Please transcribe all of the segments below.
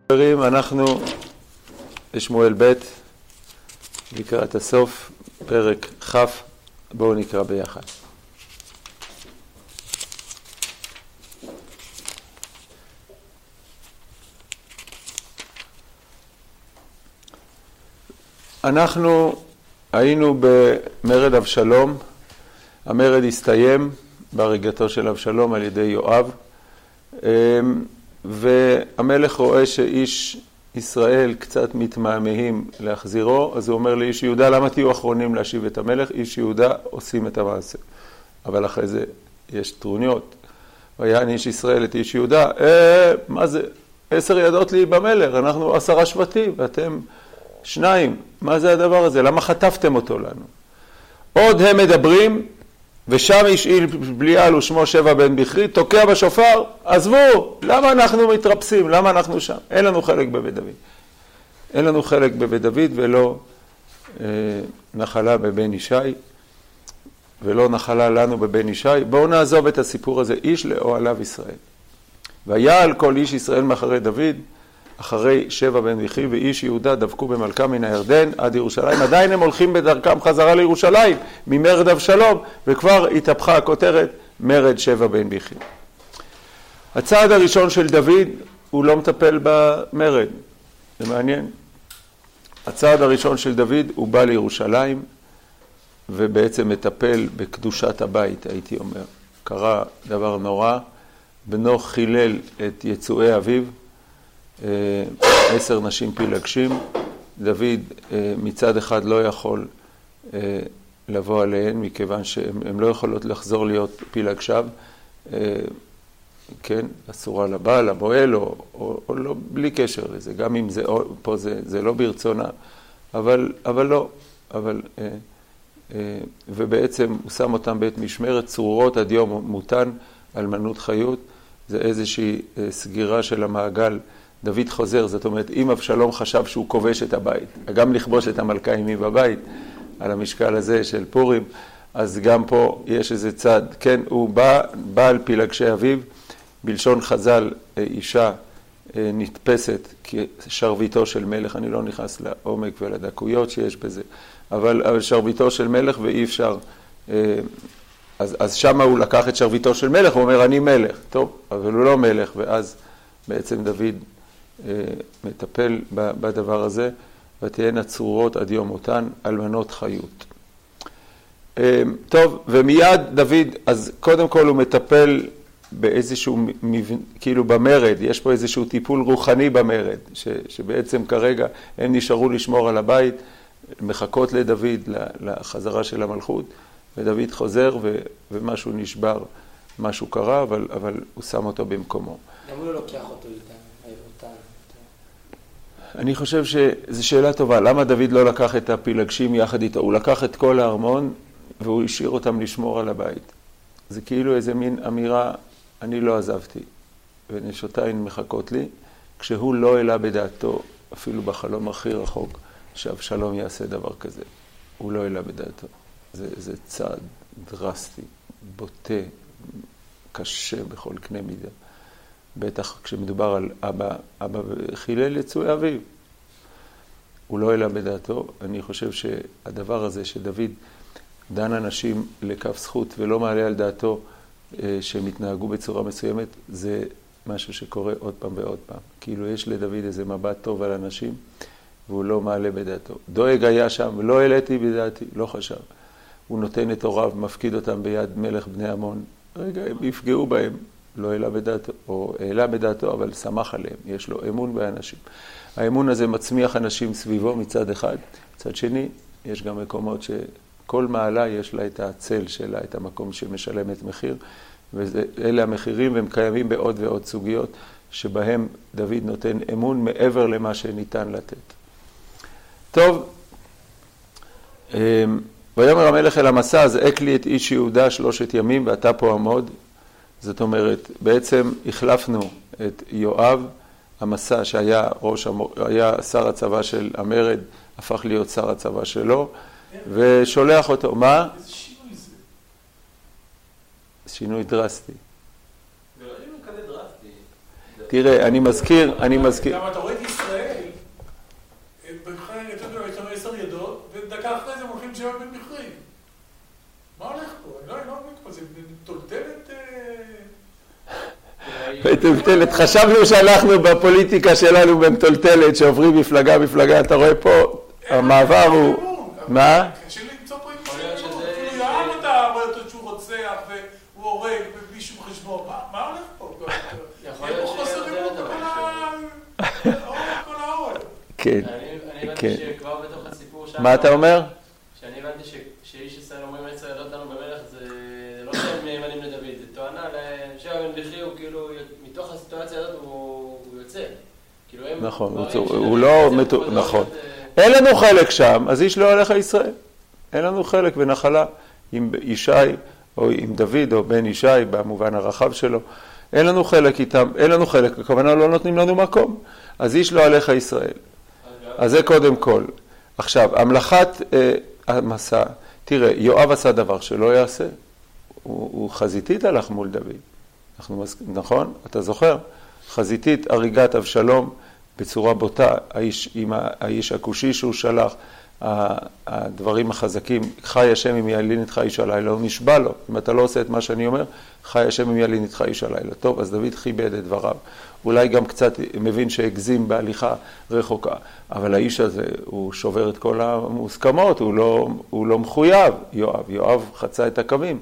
חברים, אנחנו בשמואל ב' לקראת הסוף, פרק כ', בואו נקרא ביחד. אנחנו היינו במרד אבשלום, המרד הסתיים בהריגתו של אבשלום על ידי יואב, והמלך רואה שאיש ישראל קצת מתמהמהים להחזירו, אז הוא אומר לאיש יהודה, למה תהיו אחרונים להשיב את המלך? איש יהודה עושים את המעשה. אבל אחרי זה יש טרוניות. ויען איש ישראל את איש יהודה, מה זה? 10 ידות לי במלך, אנחנו 10 שבטים, ואתם 2. מה זה הדבר הזה? למה חטפתם אותו לנו? עוד הם מדברים, ושם השאיל בליעל ושמו שבע בן בכרי, תוקע בשופר, עזבו, למה אנחנו מתרפסים? למה אנחנו שם? אין לנו חלק בבית דוד. אין לנו חלק בבית דוד ולא נחלה בבן ישי, ולא נחלה לנו בבן ישי. בואו נעזוב את הסיפור הזה, איש לאוהליו ישראל. ויעל כל איש ישראל מאחרי דוד, אחרי שבע בן בכרי ואיש יהודה דבקו במלכה מן הירדן עד ירושלים. עדיין הם הולכים בדרכם חזרה לירושלים ממרד אבשלום, וכבר התהפכה הכותרת מרד שבע בן בכרי. הצעד הראשון של דוד הוא לא מטפל במרד, זה מעניין. הצעד הראשון של דוד הוא בא לירושלים ובעצם מטפל בקדושת הבית, הייתי אומר. קרה דבר נורא, בנו חילל את יצואי אביו, 10 נשים פילגשים. דוד מצד אחד לא יכול לבוא עליהן, מכיוון שהן לא יכולות לחזור להיות פילגשיו, כן, אסורה לבעל, לבועל, או לא, בלי קשר לזה, גם אם זה, פה זה לא ברצונה, אבל לא, ובעצם הוא שם אותם בית משמרת, צרורות עד יום מותן, אלמנות חיות, זה איזושהי סגירה של המעגל. דוד חוזר, זאת אומרת, אם אבשלום חשב שהוא כובש את הבית, גם לכבוש את המלכה אמי בבית, על המשקל הזה של פורים, אז גם פה יש איזה צד, כן, הוא בא על פילגשי אביו, בלשון חז"ל, אישה נתפסת כשרביטו של מלך, אני לא נכנס לעומק ולדקויות שיש בזה, אבל שרביטו של מלך ואי אפשר, אז שמה הוא לקח את שרביטו של מלך, הוא אומר אני מלך, טוב, אבל הוא לא מלך, ואז בעצם דוד מטפל בדבר הזה, ותהיינה צרורות עד יום מותן, אלמנות חיות. טוב, ומיד דוד, אז קודם כל הוא מטפל באיזשהו, כאילו במרד, יש פה איזשהו טיפול רוחני במרד, שבעצם כרגע הם נשארו לשמור על הבית, מחכות לדוד לחזרה של המלכות, ודוד חוזר ומשהו נשבר, משהו קרה, אבל הוא שם אותו במקומו. למה הוא לא לוקח אותו איתה? אני חושב שזו שאלה טובה. למה דוד לא לקח את הפילגשים יחד איתו? הוא לקח את כל הארמון והוא השאיר אותם לשמור על הבית. זה כאילו איזה מין אמירה, אני לא עזבתי, ונשותיין מחכות לי, כשהוא לא העלה בדעתו, אפילו בחלום הכי רחוק, שאבשלום יעשה דבר כזה. הוא לא העלה בדעתו. זה צעד דרסטי, בוטה, קשה בכל קנה מידה. בטח כשמדובר על אבא חילל יצואי אביו. הוא לא העלה בדעתו. אני חושב שהדבר הזה שדוד דן אנשים לכף זכות ולא מעלה על דעתו שהם התנהגו בצורה מסוימת, זה משהו שקורה עוד פעם ועוד פעם. כאילו יש לדוד איזה מבט טוב על אנשים והוא לא מעלה בדעתו. דואג היה שם, לא העליתי בדעתי, לא חשב. הוא נותן את הוריו, מפקיד אותם ביד מלך בני עמון. רגע, הם יפגעו בהם. לא העלה בדעתו, או העלה בדעתו, אבל שמח עליהם. יש לו אמון באנשים. האמון הזה מצמיח אנשים סביבו מצד אחד. מצד שני, יש גם מקומות שכל מעלה יש לה את הצל שלה, את המקום שמשלמת מחיר, ואלה המחירים, והם קיימים בעוד ועוד סוגיות, שבהם דוד נותן אמון מעבר למה שניתן לתת. טוב, ויאמר המלך אל המסע, אז אק לי את איש יהודה 3 ימים, ואתה פה עמוד. זאת אומרת, בעצם החלפנו את יואב, המסע שהיה היה שר הצבא של המרד, הפך להיות שר הצבא שלו, ושולח אותו. מה? איזה שינוי זה? שינוי דרסטי. וראינו כזה דרסטי. תראה, אני מזכיר... גם אתה רואה את ישראל, יש לנו 10 ידות, ודקה אחרי זה הם הולכים 7 בן בכרי. מה הולך פה? אני לא מבין פה, זה מטולטלת... מטולטלת, חשבנו שאנחנו בפוליטיקה שלנו במטולטלת, שעוברים מפלגה, אתה רואה פה, המעבר הוא... מה? קשה למצוא פה עם ישראל, אפילו יעם אתה רואה אותו שהוא רוצח והוא הורג ובלי שום חשבון, מה הולך פה? יכול להיות חוסר אמון בכל האורל. כן, אני הבנתי שכבר בתוך הסיפור שם... מה אתה אומר? שאני הבנתי שאיש ישראל אומרים 10 ידות לנו במלך, זה לא שהם נאמנים לדוד, זה טוענה לשבע בן בכרי, הוא כאילו, מתוך הסיטואציה הזאת הוא יוצא. נכון, הוא לא... נכון. אין לנו חלק שם, אז איש לא הולך לישראל. אין לנו חלק ונחלה עם ישי, או עם דוד, או בן ישי, במובן הרחב שלו. אין לנו חלק איתם, אין לנו חלק, בכוונה לא נותנים לנו מקום. אז איש לא הולך לישראל. אז זה קודם כל. עכשיו, המלאכת המסע, תראה, יואב עשה דבר שלא יעשה. הוא חזיתית הלך מול דוד. נכון? אתה זוכר? חזיתית, הריגת אבשלום בצורה בוטה, האיש הכושי שהוא שלח, הדברים החזקים, חי השם אם ילין איתך איש הלילה, הוא נשבע לו, אם אתה לא עושה את מה שאני אומר, חי השם אם ילין איתך איש הלילה. טוב, אז דוד חיבד את דבריו, אולי גם קצת מבין שהגזים בהליכה רחוקה, אבל האיש הזה, הוא שובר את כל המוסכמות, הוא לא מחויב, יואב חצה את הקווים.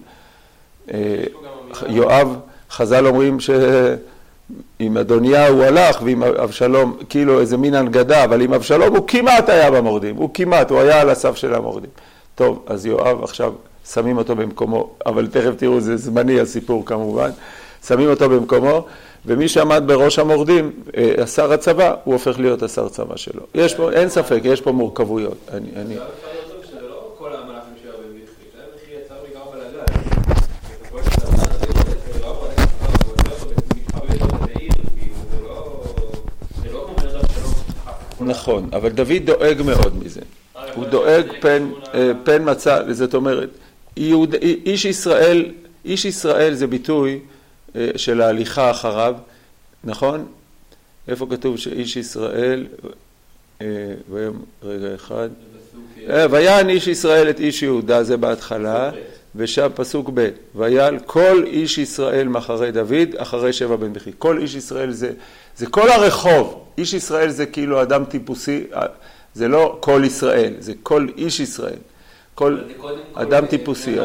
יואב, חז"ל אומרים שעם אדוניה הוא הלך, ועם אבשלום, כאילו איזה מין הנגדה, אבל עם אבשלום הוא כמעט היה במורדים, הוא היה על הסף של המורדים. טוב, אז יואב עכשיו שמים אותו במקומו, אבל תכף תראו, זה זמני הסיפור כמובן, שמים אותו במקומו, ומי שעמד בראש המורדים, השר הצבא, הוא הופך להיות השר צבא שלו. יש פה, אין ספק, יש פה מורכבויות. אני... נכון, אבל דוד דואג מאוד מזה. הוא דואג פן מצא, זאת אומרת, איש ישראל זה ביטוי של ההליכה אחריו, נכון? איפה כתוב שאיש ישראל, רגע אחד, ויען איש ישראל את איש יהודה, זה בהתחלה, ושם פסוק ב', ויעל כל איש ישראל מאחרי דוד, אחרי שבע בן בכרי. כל איש ישראל זה כל הרחוב. איש ישראל זה כאילו אדם טיפוסי, זה לא כל ישראל, זה כל איש ישראל. כל אדם טיפוסי.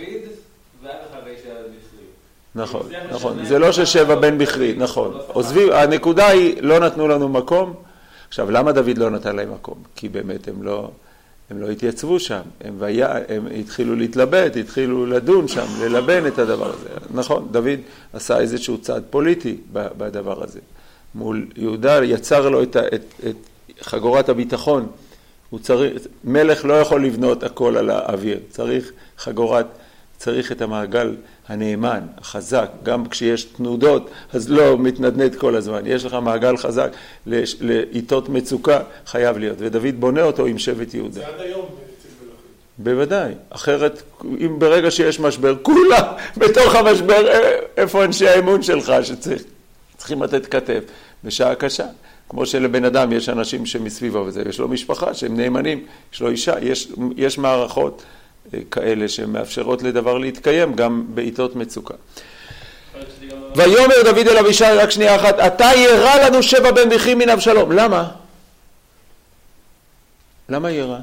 נכון, נכון. זה לא ששבע בן בכרי, נכון. עוזבים, הנקודה היא, לא נתנו לנו מקום. עכשיו, למה דוד לא נתן להם מקום? כי באמת הם לא התייצבו שם, הם התחילו להתלבט, התחילו לדון שם, ללבן את הדבר הזה. נכון, דוד עשה איזשהו צעד פוליטי בדבר הזה. מול יהודה יצר לו את חגורת הביטחון. מלך לא יכול לבנות הכל על האוויר, צריך את המעגל הנאמן, החזק, גם כשיש תנודות, אז לא מתנדנד כל הזמן. יש לך מעגל חזק, לעיתות מצוקה חייב להיות, ודוד בונה אותו עם שבט יהודה. זה עד היום בעצם מלכים. בוודאי, אחרת, אם ברגע שיש משבר, כולם בתוך המשבר, איפה אנשי האמון שלך שצריכים לתת כתף בשעה קשה. כמו שלבן אדם יש אנשים שמסביבו וזה, יש לו משפחה שהם נאמנים, יש לו אישה, יש מערכות כאלה שמאפשרות לדבר להתקיים גם בעיתות מצוקה. ויאמר דוד אל אבישי, רק שנייה אחת, אתה ירא לנו שבע בן בכרי מן אבשלום. למה? למה ירא?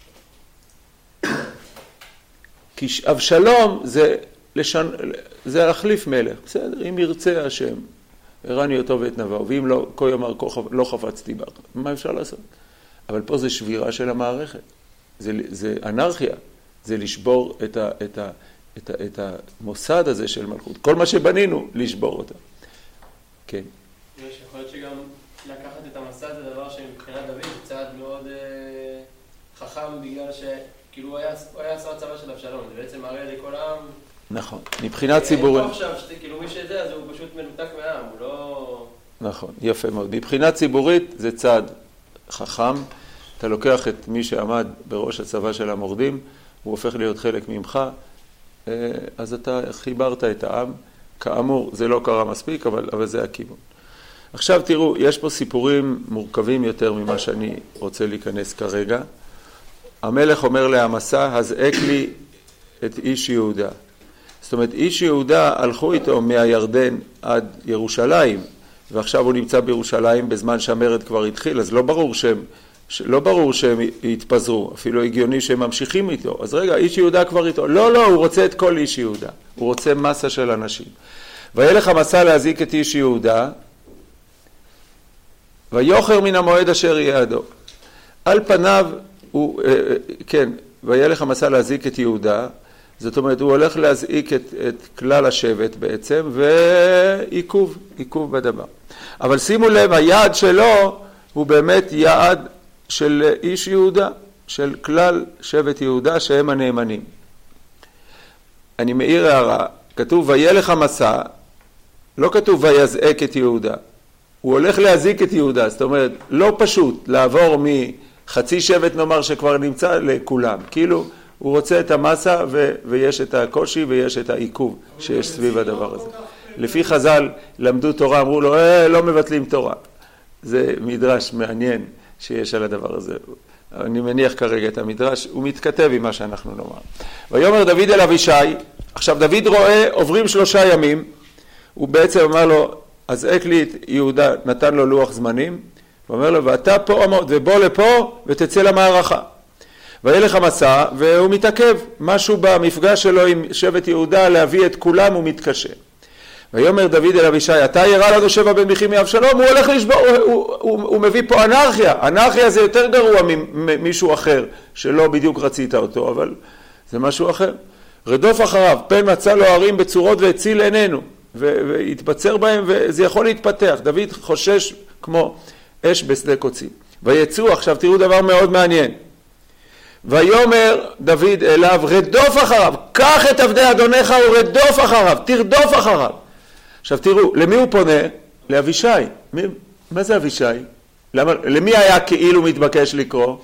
כי אבשלום זה להחליף מלך, בסדר? אם ירצה השם, הרני אותו ואת נבאו, ואם לא, כה יאמר לא חפצתי בך. מה אפשר לעשות? אבל פה זה שבירה של המערכת. זה אנרכיה. זה לשבור את המוסד הזה של מלכות. כל מה שבנינו, לשבור אותה. כן. יכול להיות שגם לקחת את המסע זה דבר שמבחינת דוד זה צעד מאוד חכם, בגלל שכאילו הוא היה שר הצבא של אבשלום. זה בעצם מראה לכל העם. נכון. מבחינת ציבורית. אין פה עכשיו, כאילו מי שזה, אז הוא פשוט מנותק מהעם, הוא לא... נכון, יפה מאוד. מבחינת ציבורית זה צעד חכם. אתה לוקח את מי שעמד בראש הצבא של המורדים, הוא הופך להיות חלק ממך, אז אתה חיברת את העם. כאמור, זה לא קרה מספיק, אבל זה הכיוון. עכשיו תראו, יש פה סיפורים מורכבים יותר ממה שאני רוצה להיכנס כרגע. המלך אומר לעמסה, הזעק לי את איש יהודה. זאת אומרת, איש יהודה הלכו איתו מהירדן עד ירושלים, ועכשיו הוא נמצא בירושלים בזמן שהמרד כבר התחיל, אז לא ברור שהם יתפזרו, אפילו הגיוני שהם ממשיכים איתו. אז רגע, איש יהודה כבר איתו. לא, הוא רוצה את כל איש יהודה. הוא רוצה מסה של אנשים. וילך המסע להזעיק את איש יהודה, ויוחר מן המועד אשר יעדו. על פניו, וילך המסע להזעיק את יהודה, זאת אומרת, הוא הולך להזעיק את כלל השבט בעצם, ועיכוב בדבר. אבל שימו לב, היעד שלו הוא באמת יעד של איש יהודה, של כלל שבט יהודה שהם הנאמנים. אני מעיר הערה, כתוב וילך המסע, לא כתוב ויזעק את יהודה. הוא הולך להזעיק את יהודה, זאת אומרת, לא פשוט לעבור מחצי שבט נאמר שכבר נמצא לכולם. כאילו, הוא רוצה את המסה ויש את הקושי ויש את העיכוב שיש סביב הדבר הזה. לפי חז"ל למדו תורה, אמרו לו, לא מבטלים תורה. זה מדרש מעניין שיש על הדבר הזה. אני מניח כרגע את המדרש, הוא מתכתב עם מה שאנחנו נאמר. ויאמר דוד אל אבישי, עכשיו דוד רואה, עוברים 3 ימים, הוא בעצם אמר לו, הזעק לי את יהודה, נתן לו לוח זמנים, ואומר לו, ואתה פה עמוד, ובוא לפה ותצא למערכה. וילך המסע, והוא מתעכב, משהו במפגש שלו עם שבט יהודה, להביא את כולם, הוא מתקשה. ויאמר דוד אל אבישי, אתה ירא לנו 7 בן בכי מאבשלום, הוא הולך לשבור, הוא מביא פה אנרכיה. אנרכיה זה יותר גרוע ממישהו אחר, שלא בדיוק רצית אותו, אבל זה משהו אחר. רדוף אחריו, פן מצא לו ערים בצורות והציל עינינו, והתבצר בהם, וזה יכול להתפתח. דוד חושש כמו אש בשדה קוצים. ויצאו, עכשיו תראו דבר מאוד מעניין. ויאמר דוד אליו, רדוף אחריו, קח את עבדי אדונך ורדוף אחריו, תרדוף אחריו. עכשיו תראו, למי הוא פונה? לאבישי. מה זה אבישי? למי היה כאילו מתבקש לקרוא?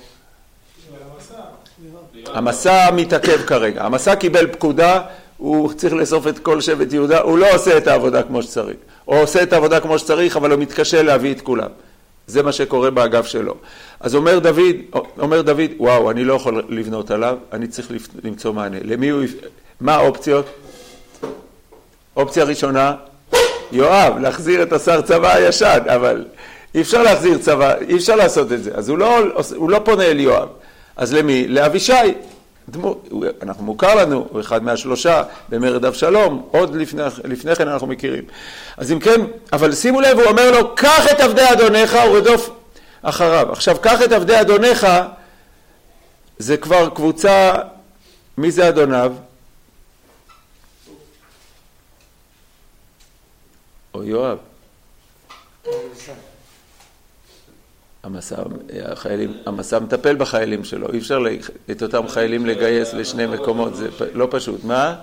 המסע מתעכב כרגע. המסע קיבל פקודה, הוא צריך לאסוף את כל שבט יהודה, הוא לא עושה את העבודה כמו שצריך. או עושה את העבודה כמו שצריך, אבל הוא מתקשה להביא את כולם. זה מה שקורה באגף שלו. אז אומר דוד, וואו, אני לא יכול לבנות עליו, אני צריך למצוא מענה. למי הוא, מה האופציות? אופציה ראשונה, יואב, להחזיר את השר צבא הישן, אבל אי אפשר להחזיר צבא, אי אפשר לעשות את זה. אז הוא לא פונה אל יואב. אז למי? לאבישי. אנחנו מוכר לנו, הוא אחד מה3 במרד אבשלום, עוד לפני כן אנחנו מכירים. אז אם כן, אבל שימו לב, הוא אומר לו, קח את עבדי אדונך ורדוף אחריו. עכשיו, קח את עבדי אדונך, זה כבר קבוצה, מי זה אדוניו? או יואב. המסע מטפל בחיילים שלו, אי אפשר את אותם חיילים לגייס לשני מקומות, זה לא פשוט. מה?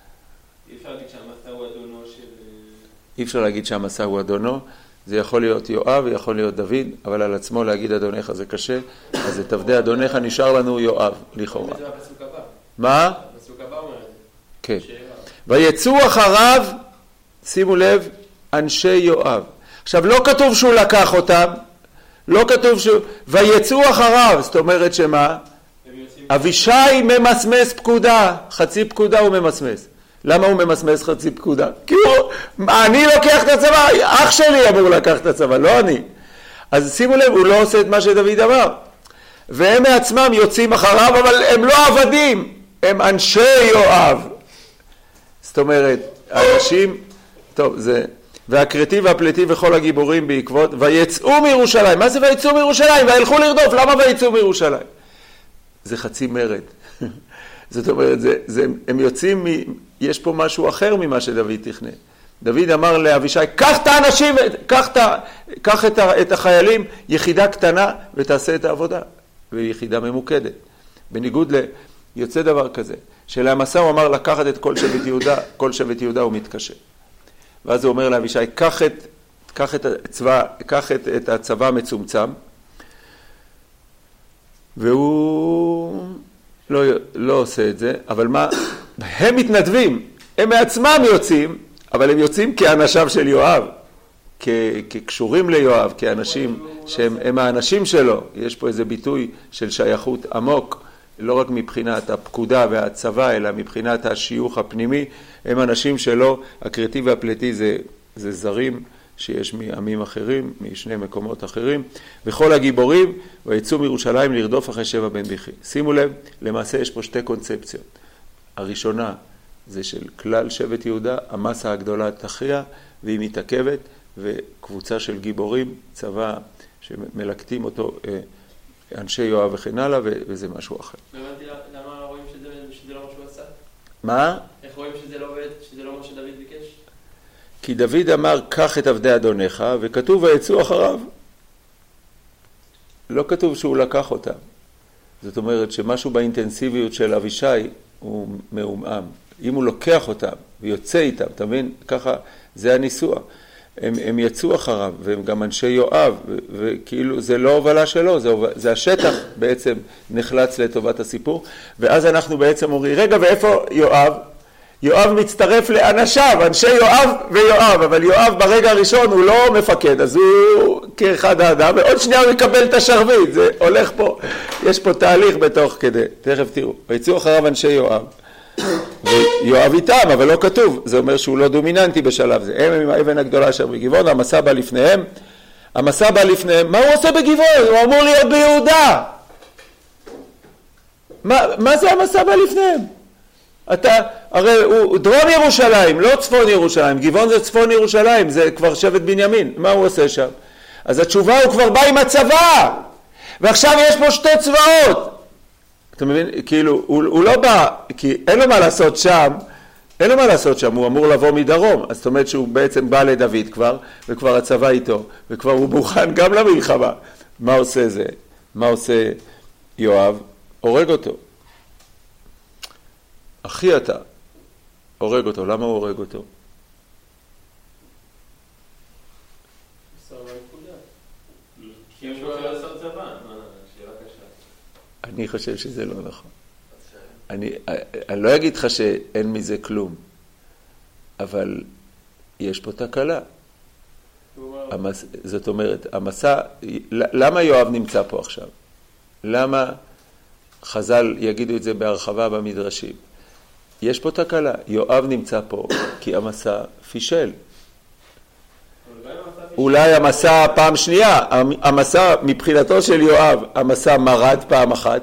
אי אפשר להגיד שהמסע הוא אדונו, זה יכול להיות יואב, יכול להיות דוד, אבל על עצמו להגיד אדונך זה קשה, אז את עבדי אדונך נשאר לנו יואב, לכאורה. מה? הפסוק הבא אומר את זה. כן. ויצאו אחריו, שימו לב, אנשי יואב. עכשיו, לא כתוב שהוא לקח אותם, לא כתוב שהוא, ויצאו אחריו, זאת אומרת שמה? אבישי ממסמס פקודה, חצי פקודה הוא ממסמס. למה הוא ממסמס חצי פקודה? כי אני לוקח את הצבא, אח שלי אמור לקח את הצבא, לא אני. אז שימו לב, הוא לא עושה את מה שדוד אמר. והם מעצמם יוצאים אחריו, אבל הם לא עבדים, הם אנשי יואב. זאת אומרת, אנשים, טוב, זה, והקרתי והפלטי וכל הגיבורים בעקבות, ויצאו מירושלים. מה זה ויצאו מירושלים? והלכו לרדוף, למה ויצאו מירושלים? זה חצי מרד. זאת אומרת, הם יוצאים, יש פה משהו אחר ממה שדוד תכנן. דוד אמר לאבישי, קח את האנשים, קח את החיילים, יחידה קטנה, ותעשה את העבודה. ויחידה ממוקדת. בניגוד יוצא דבר כזה, שלמסע הוא אמר לקחת את כל שבט יהודה הוא מתקשה. ואז הוא אומר לאבישי, קח את הצבא המצומצם, והוא לא עושה את זה, אבל מה? הם מתנדבים, הם מעצמם יוצאים, אבל הם יוצאים כאנשיו של יואב, כקשורים ליואב, כאנשים שהם האנשים שלו. יש פה איזה ביטוי של שייכות עמוק, לא רק מבחינת הפקודה והצבא, אלא מבחינת השיוך הפנימי. הם אנשים שלו, הקרתי והפלטי זה זרים שיש מעמים אחרים, משני מקומות אחרים. וכל הגיבורים ויצאו מירושלים לרדוף אחרי שבע בן בכרי. שימו לב, למעשה יש פה שתי קונספציות. הראשונה זה של כלל שבט יהודה, המסה הגדולה תחייה, והיא מתעכבת, וקבוצה של גיבורים, צבא שמלקטים אותו, אנשי יואב וכן הלאה, וזה משהו אחר. הבנתי למה רואים שזה לא משהו עשה? מה? איך רואים שזה לא עובד, שזה לא מה שדוד ביקש? כי דוד אמר, קח את עבדי אדונך, וכתוב ויצאו אחריו. לא כתוב שהוא לקח אותם. זאת אומרת שמשהו באינטנסיביות של אבישי הוא מעומעם. אם הוא לוקח אותם ויוצא איתם, אתה מבין? ככה זה הניסוח. הם יצאו אחריו, והם גם אנשי יואב, וכאילו זה לא הובלה שלו, זה השטח בעצם נחלץ לטובת הסיפור. ואז אנחנו בעצם אומרים, רגע, ואיפה יואב? יואב מצטרף לאנשיו, אנשי יואב ויואב, אבל יואב ברגע הראשון הוא לא מפקד, אז הוא כאחד האדם, ועוד שנייה הוא יקבל את השרביט, זה הולך פה, יש פה תהליך בתוך כדי, תכף תראו, ויצאו אחריו אנשי יואב, ויואב איתם, אבל לא כתוב, זה אומר שהוא לא דומיננטי בשלב זה, הם עם האבן הגדולה אשר בגבעון, המסע בא לפניהם, מה הוא עושה בגבעון? הוא אמור להיות ביהודה. מה זה המסע בא לפניהם? הרי הוא דרום ירושלים, לא צפון ירושלים, גבעון זה צפון ירושלים, זה כבר שבט בנימין, מה הוא עושה שם? אז התשובה הוא כבר בא עם הצבא, ועכשיו יש פה שתי צבאות. אתה מבין? כאילו, הוא לא בא, כי אין לו מה לעשות שם, הוא אמור לבוא מדרום, אז זאת אומרת שהוא בעצם בא לדוד כבר, וכבר הצבא איתו, וכבר הוא מוכן גם למלחמה. מה עושה זה? מה עושה יואב? הורג אותו. אחי אתה, הורג אותו. למה הוא הורג אותו? אני חושב שזה לא נכון. אני לא אגיד לך שאין מזה כלום, אבל יש פה תקלה. זאת אומרת, המסע, למה יואב נמצא פה עכשיו? למה חז"ל יגידו את זה בהרחבה במדרשים? יש פה תקלה. יואב נמצא פה כי המסע פישל. אולי המסע פעם שנייה, המסע מבחינתו של יואב, המסע מרד פעם אחת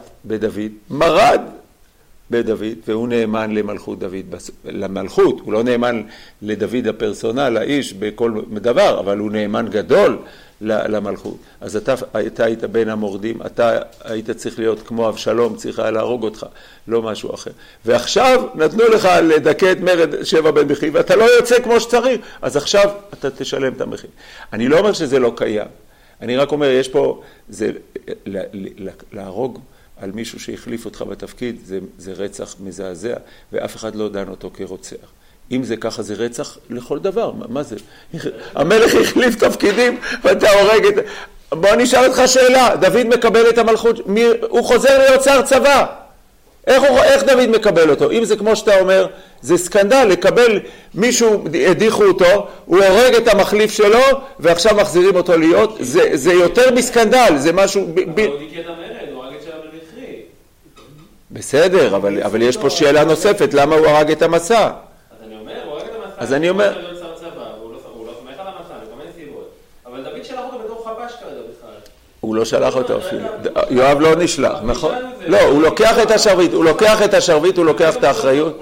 בדוד, והוא נאמן למלכות דוד, למלכות, הוא לא נאמן לדוד הפרסונל, לאיש בכל דבר, אבל הוא נאמן גדול למלכות. אז אתה היית בין המורדים, אתה היית צריך להיות כמו אבשלום, צריך היה להרוג אותך, לא משהו אחר. ועכשיו נתנו לך לדכא את מרד שבע בן בכרי, ואתה לא יוצא כמו שצריך, אז עכשיו אתה תשלם את המחיר. אני לא אומר שזה לא קיים, אני רק אומר, יש פה, זה להרוג על מישהו שהחליף אותך בתפקיד, זה רצח מזעזע, ואף אחד לא דן אותו כרוצח. אם זה ככה, זה רצח לכל דבר. מה זה? המלך החליף תפקידים ואתה הורג את... בוא נשאל אותך שאלה. דוד מקבל את המלכות, הוא חוזר להיות שר צבא. איך דוד מקבל אותו? אם זה כמו שאתה אומר, זה סקנדל לקבל מישהו, הדיחו אותו, הוא הורג את המחליף שלו ועכשיו מחזירים אותו להיות, זה יותר מסקנדל, זה משהו... הוא דיכא את המרד, הוא הרג את שבע בן בכרי. בסדר, אבל יש פה שאלה נוספת, למה הוא הרג את המסע? אז אני אומר... הוא לא סומך על המסע, לכל מיני סיבות. אבל דוד שלח אותו בתור חבש כרגע בכלל. הוא לא שלח אותו אפילו. יואב לא נשלח, נכון? לא, הוא לוקח את השרביט, הוא לוקח את האחריות.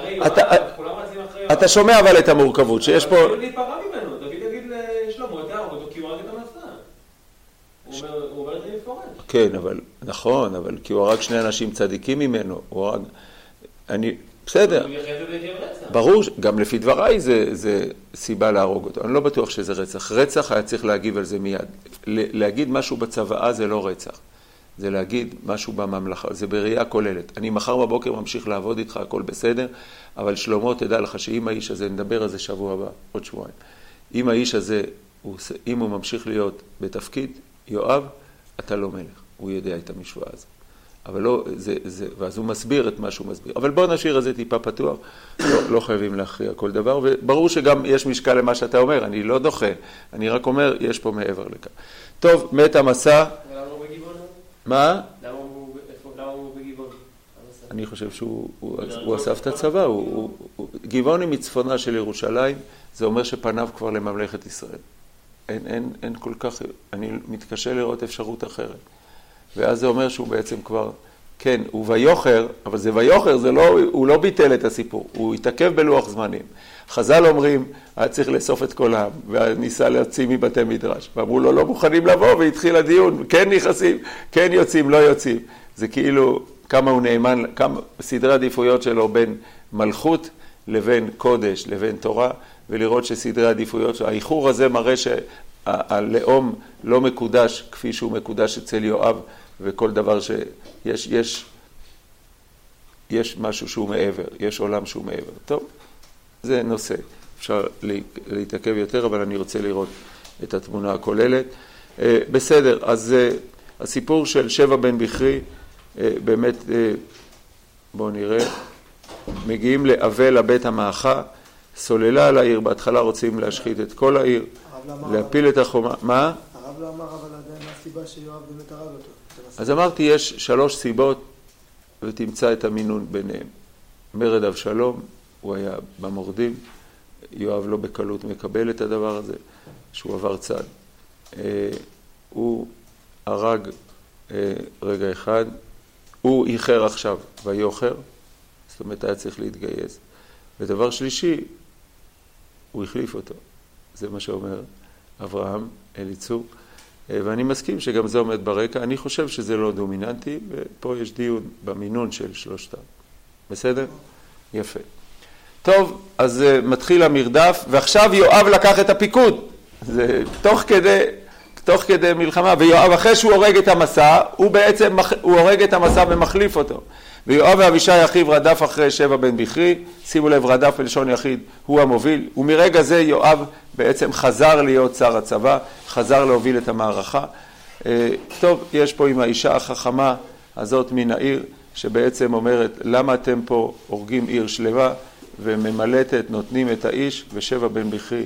אתה שומע אבל את המורכבות שיש פה... דוד להתפרע ממנו, דוד יגיד לשלמה, אתה הורג אותו כי הוא הרג את המסע. הוא אומר את זה מפורש. כן, אבל נכון, אבל כי הוא הרג שני אנשים צדיקים ממנו, הוא הרג... בסדר, ברור, גם לפי דבריי זה סיבה להרוג אותו. אני לא בטוח שזה רצח. רצח היה צריך להגיב על זה מיד. להגיד משהו בצוואה זה לא רצח. זה להגיד משהו בממלכה, זה בראייה כוללת. אני מחר בבוקר ממשיך לעבוד איתך, הכל בסדר, אבל שלמה תדע לך שאם האיש הזה, נדבר על זה שבוע הבא, עוד שבועיים. אם האיש הזה, אם הוא ממשיך להיות בתפקיד, יואב, אתה לא מלך. הוא יודע את המשוואה הזאת. אבל לא, ואז הוא מסביר את מה שהוא מסביר. אבל בואו נשאיר את זה טיפה פתוח, לא חייבים להכריע כל דבר, וברור שגם יש משקל למה שאתה אומר, אני לא דוחה, אני רק אומר, יש פה מעבר לכך. טוב, מת המסע. ולמה הוא בגבעון? מה? למה הוא בגבעון? אני חושב שהוא אסף את הצבא, גבעון היא מצפונה של ירושלים, זה אומר שפניו כבר לממלכת ישראל. אין כל כך, אני מתקשה לראות אפשרות אחרת. ואז זה אומר שהוא בעצם כבר, כן, הוא ויוחר, אבל זה ויוחר, הוא לא ביטל את הסיפור, הוא התעכב בלוח זמנים. חז"ל אומרים, היה צריך לאסוף את כל העם, וניסה להוציא מבתי מדרש. ואמרו לו, לא מוכנים לבוא, והתחיל הדיון, כן נכנסים, כן יוצאים, לא יוצאים. זה כאילו, כמה הוא נאמן, כמה סדרי עדיפויות שלו בין מלכות לבין קודש, לבין תורה, ולראות שסדרי עדיפויות, האיחור הזה מראה שהלאום לא מקודש כפי שהוא מקודש אצל יואב, וכל דבר יש משהו שהוא מעבר, יש עולם שהוא מעבר. טוב, זה נושא. אפשר להתעכב יותר, אבל אני רוצה לראות את התמונה הכוללת. בסדר, אז הסיפור של שבע בן בכרי, באמת, בואו נראה, מגיעים לאבל לבית המאחה, סוללה על העיר, בהתחלה רוצים להשחית את כל העיר, להפיל את החומה. מה? הרב לא אמר, אבל עדיין הסיבה שיואב באמת הרג אותו. אז אמרתי, יש 3 סיבות, ותמצא את המינון ביניהם. מרד אבשלום, הוא היה במורדים, יואב לא בקלות מקבל את הדבר הזה, שהוא עבר צד. הוא הרג רגע אחד, הוא איחר עכשיו ויוחר, זאת אומרת היה צריך להתגייס. ודבר שלישי, הוא החליף אותו. זה מה שאומר אברהם אליצור. ואני מסכים שגם זה עומד ברקע. אני חושב שזה לא דומיננטי, ופה יש דיון במינון של 3. בסדר? יפה. טוב, אז מתחיל המרדף, ועכשיו יואב לקח את הפיקוד. זה תוך כדי מלחמה, ויואב אחרי שהוא הורג את המסע, הוא הורג את המסע ומחליף אותו. ויואב ואבישי אחיו רדף אחרי שבע בן בכרי, שימו לב, רדף בלשון יחיד, הוא המוביל, ומרגע זה יואב בעצם חזר להיות שר הצבא, חזר להוביל את המערכה. טוב, יש פה עם האישה החכמה הזאת מן העיר, שבעצם אומרת, למה אתם פה הורגים עיר שלווה, וממלטת, נותנים את האיש, ושבע בן בכרי,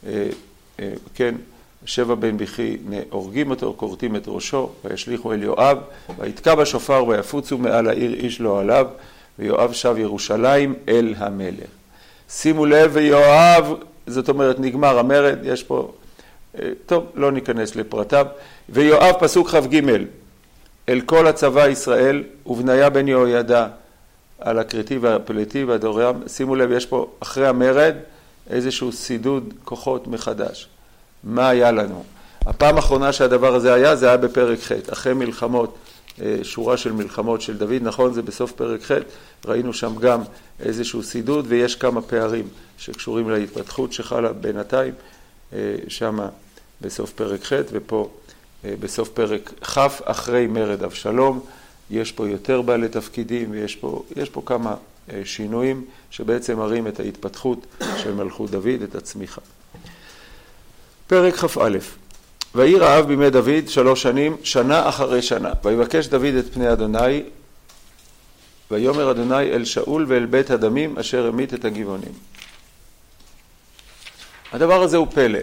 כן, שבע בן בכרי הורגים אותו, כורתים את ראשו, וישליחו אל יואב, ויתקע בשופר ויפוצו מעל העיר איש לא עליו, ויואב שב ירושלים אל המלך. שימו לב, ויואב, זאת אומרת נגמר המרד, יש פה, טוב, לא ניכנס לפרטיו, ויואב פסוק כ"ג, אל כל הצבא ישראל, ובניה בן יהוידע, על הכרתי והפלתי והדורם, שימו לב, יש פה אחרי המרד איזשהו סידוד כוחות מחדש. מה היה לנו? הפעם האחרונה שהדבר הזה היה, זה היה בפרק ח', אחרי מלחמות, שורה של מלחמות של דוד, נכון, זה בסוף פרק ח', ראינו שם גם איזשהו סידוד, ויש כמה פערים שקשורים להתפתחות שחלה בינתיים, שם בסוף פרק ח', ופה בסוף פרק כ', אחרי מרד אבשלום, יש פה יותר בעלי תפקידים, ויש פה כמה שינויים שבעצם מראים את ההתפתחות של מלכות דוד, את הצמיחה. פרק כ"א, ויהי רעב בימי דוד 3 שנים, שנה אחרי שנה, ויבקש דוד את פני אדוני, ויאמר אדוני אל שאול ואל בית הדמים אשר המית את הגבעונים. הדבר הזה הוא פלא.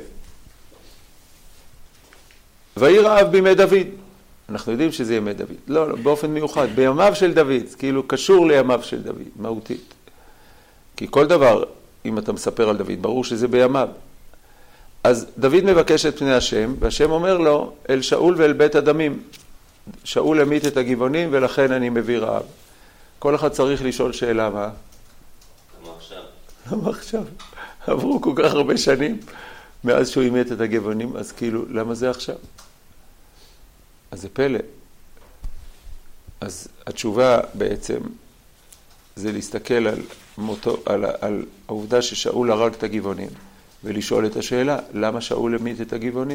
ויהי רעב בימי דוד, אנחנו יודעים שזה ימי דוד, לא, באופן מיוחד, בימיו של דוד, כאילו קשור לימיו של דוד, מהותית. כי כל דבר, אם אתה מספר על דוד, ברור שזה בימיו. אז דוד מבקש את פני השם, והשם אומר לו, אל שאול ואל בית הדמים. שאול המית את הגבעונים, ולכן אני מביא רעב. כל אחד צריך לשאול שאלה, מה? למה עכשיו? למה עכשיו? עברו כל כך הרבה שנים, מאז שהוא המית את הגבעונים, אז כאילו, למה זה עכשיו? אז זה פלא. אז התשובה בעצם, זה להסתכל על העובדה ששאול הרג את הגבעונים, ולשאול את השאלה, למה שאול המית את הגבעונים?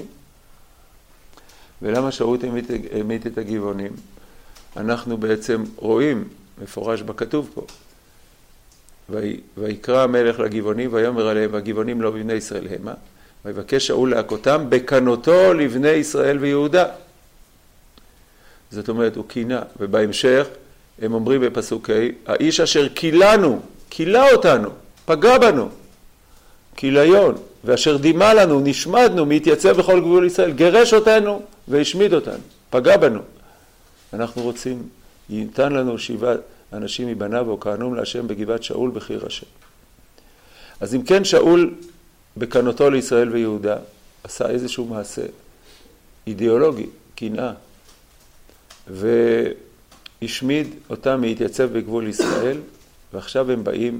ולמה שאול המית את הגבעונים? אנחנו בעצם רואים, מפורש בכתוב פה, ויקרא המלך לגבעונים, ויאמר עליהם, הגבעונים לא בבני ישראל המה, ויבקש שאול להכותם בקנותו לבני ישראל ויהודה. זאת אומרת, הוא קינה. ובהמשך, הם אומרים בפסוק ה', האיש אשר קילנו, קילה אותנו, פגע בנו, קיליון, ואשר דימה לנו, נשמדנו, מתייצב בכל גבול ישראל, גרש אותנו והשמיד אותנו, פגע בנו. אנחנו רוצים, ייתן לנו 7 אנשים מבניו, וכהנום להשם בגבעת שאול בחיר השם. אז אם כן, שאול בקנותו לישראל ויהודה, עשה איזשהו מעשה אידיאולוגי, קנאה, והשמיד אותם להתייצב בגבול ישראל, ועכשיו הם באים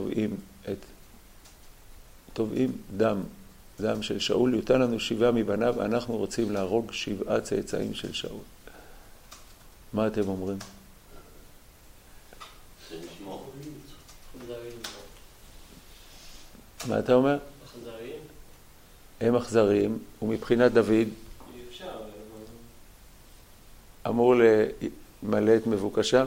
ותובעים דם של שאול, ייתן לנו 7 מבניו, אנחנו רוצים להרוג 7 צאצאים של שאול. מה אתם אומרים? מה אתה אומר? אכזריים. הם אכזריים, ומבחינת דוד אמור למלא את מבוקשם?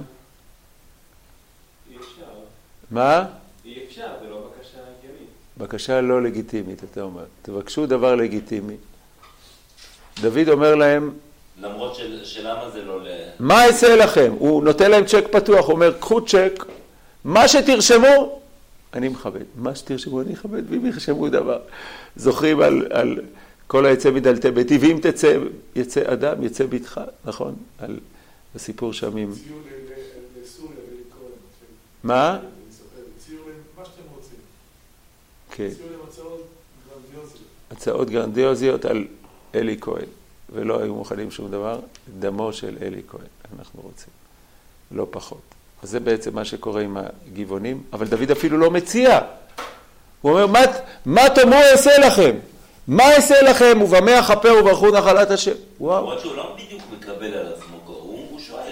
אי אפשר. מה? אי אפשר, זה לא בקשה הגיונית. בקשה לא לגיטימית, אתה אומר. תבקשו דבר לגיטימי. דוד אומר להם, למרות שלמה זה לא מה אעשה לכם? הוא נותן להם צ'ק פתוח, הוא אומר, קחו צ'ק, מה שתרשמו, אני מכבד. מה שתרשמו, אני מכבד, ואם ירשמו דבר. זוכרים על כל היצא מדלתי ביתי, ואם יצא אדם, יצא ביתך, נכון? על הסיפור שם עם... ציור לסוריה ולקרוא. מה? ציור מה שאתם רוצים. כן. ציור הצעות גרנדיוזיות. הצעות גרנדיוזיות על אלי כהן, ולא היו מוכנים שום דבר, דמו של אלי כהן, אנחנו רוצים, לא פחות. אז זה בעצם מה שקורה עם הגבעונים, אבל דוד אפילו לא מציע. הוא אומר, מה תאמרו אעשה לכם? מה אעשה לכם? ובמה אכפר וברכו נחלת השם? וואו. למרות שהוא לא בדיוק מקבל על עצמו, הוא שואל.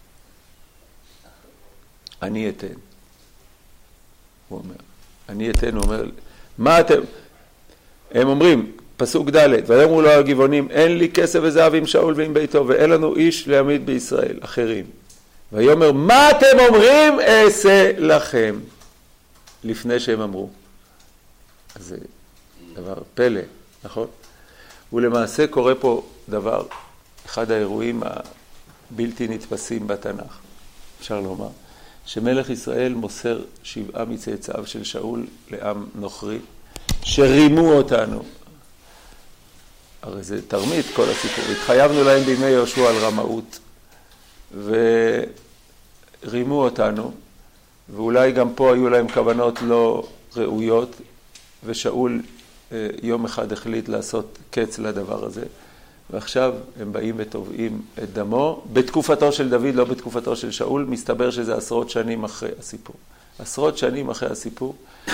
אני אתן. הוא אומר, אני אתן, הוא אומר, מה אתם? הם אומרים, פסוק ד' ויאמרו לו הגבעונים, אין לי כסף וזהב עם שאול ועם ביתו, ואין לנו איש להעמיד בישראל, אחרים. ויאמר, מה אתם אומרים אעשה לכם? לפני שהם אמרו. אז זה דבר פלא, נכון? ולמעשה קורה פה דבר, אחד האירועים הבלתי נתפסים בתנ"ך, אפשר לומר, שמלך ישראל מוסר 7 מצאצאיו של שאול לעם נוכרי, שרימו אותנו. הרי זה תרמית כל הסיפור. התחייבנו להם בימי יהושע על רמאות, ורימו אותנו, ואולי גם פה היו להם כוונות לא ראויות, ושאול יום אחד החליט לעשות קץ לדבר הזה, ועכשיו הם באים ותובעים את דמו, בתקופתו של דוד, לא בתקופתו של שאול, מסתבר שזה 10 שנים אחרי הסיפור. 10 שנים אחרי הסיפור,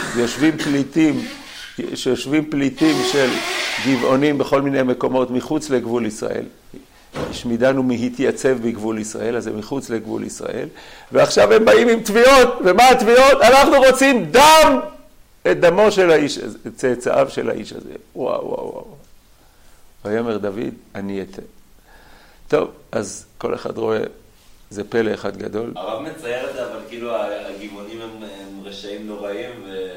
שיושבים פליטים של גבעונים בכל מיני מקומות מחוץ לגבול ישראל. השמידנו מהתייצב בגבול ישראל, אז הם מחוץ לגבול ישראל, ועכשיו הם באים עם תביעות, ומה התביעות? אנחנו רוצים דם! את דמו של האיש הזה, את צאצאיו של האיש הזה. וואו, וואו, וואו. ויאמר דוד, אני אתן. טוב, אז כל אחד רואה, זה פלא אחד גדול. הרב מצייר את זה, אבל כאילו הגבעונים הם רשעים נוראים,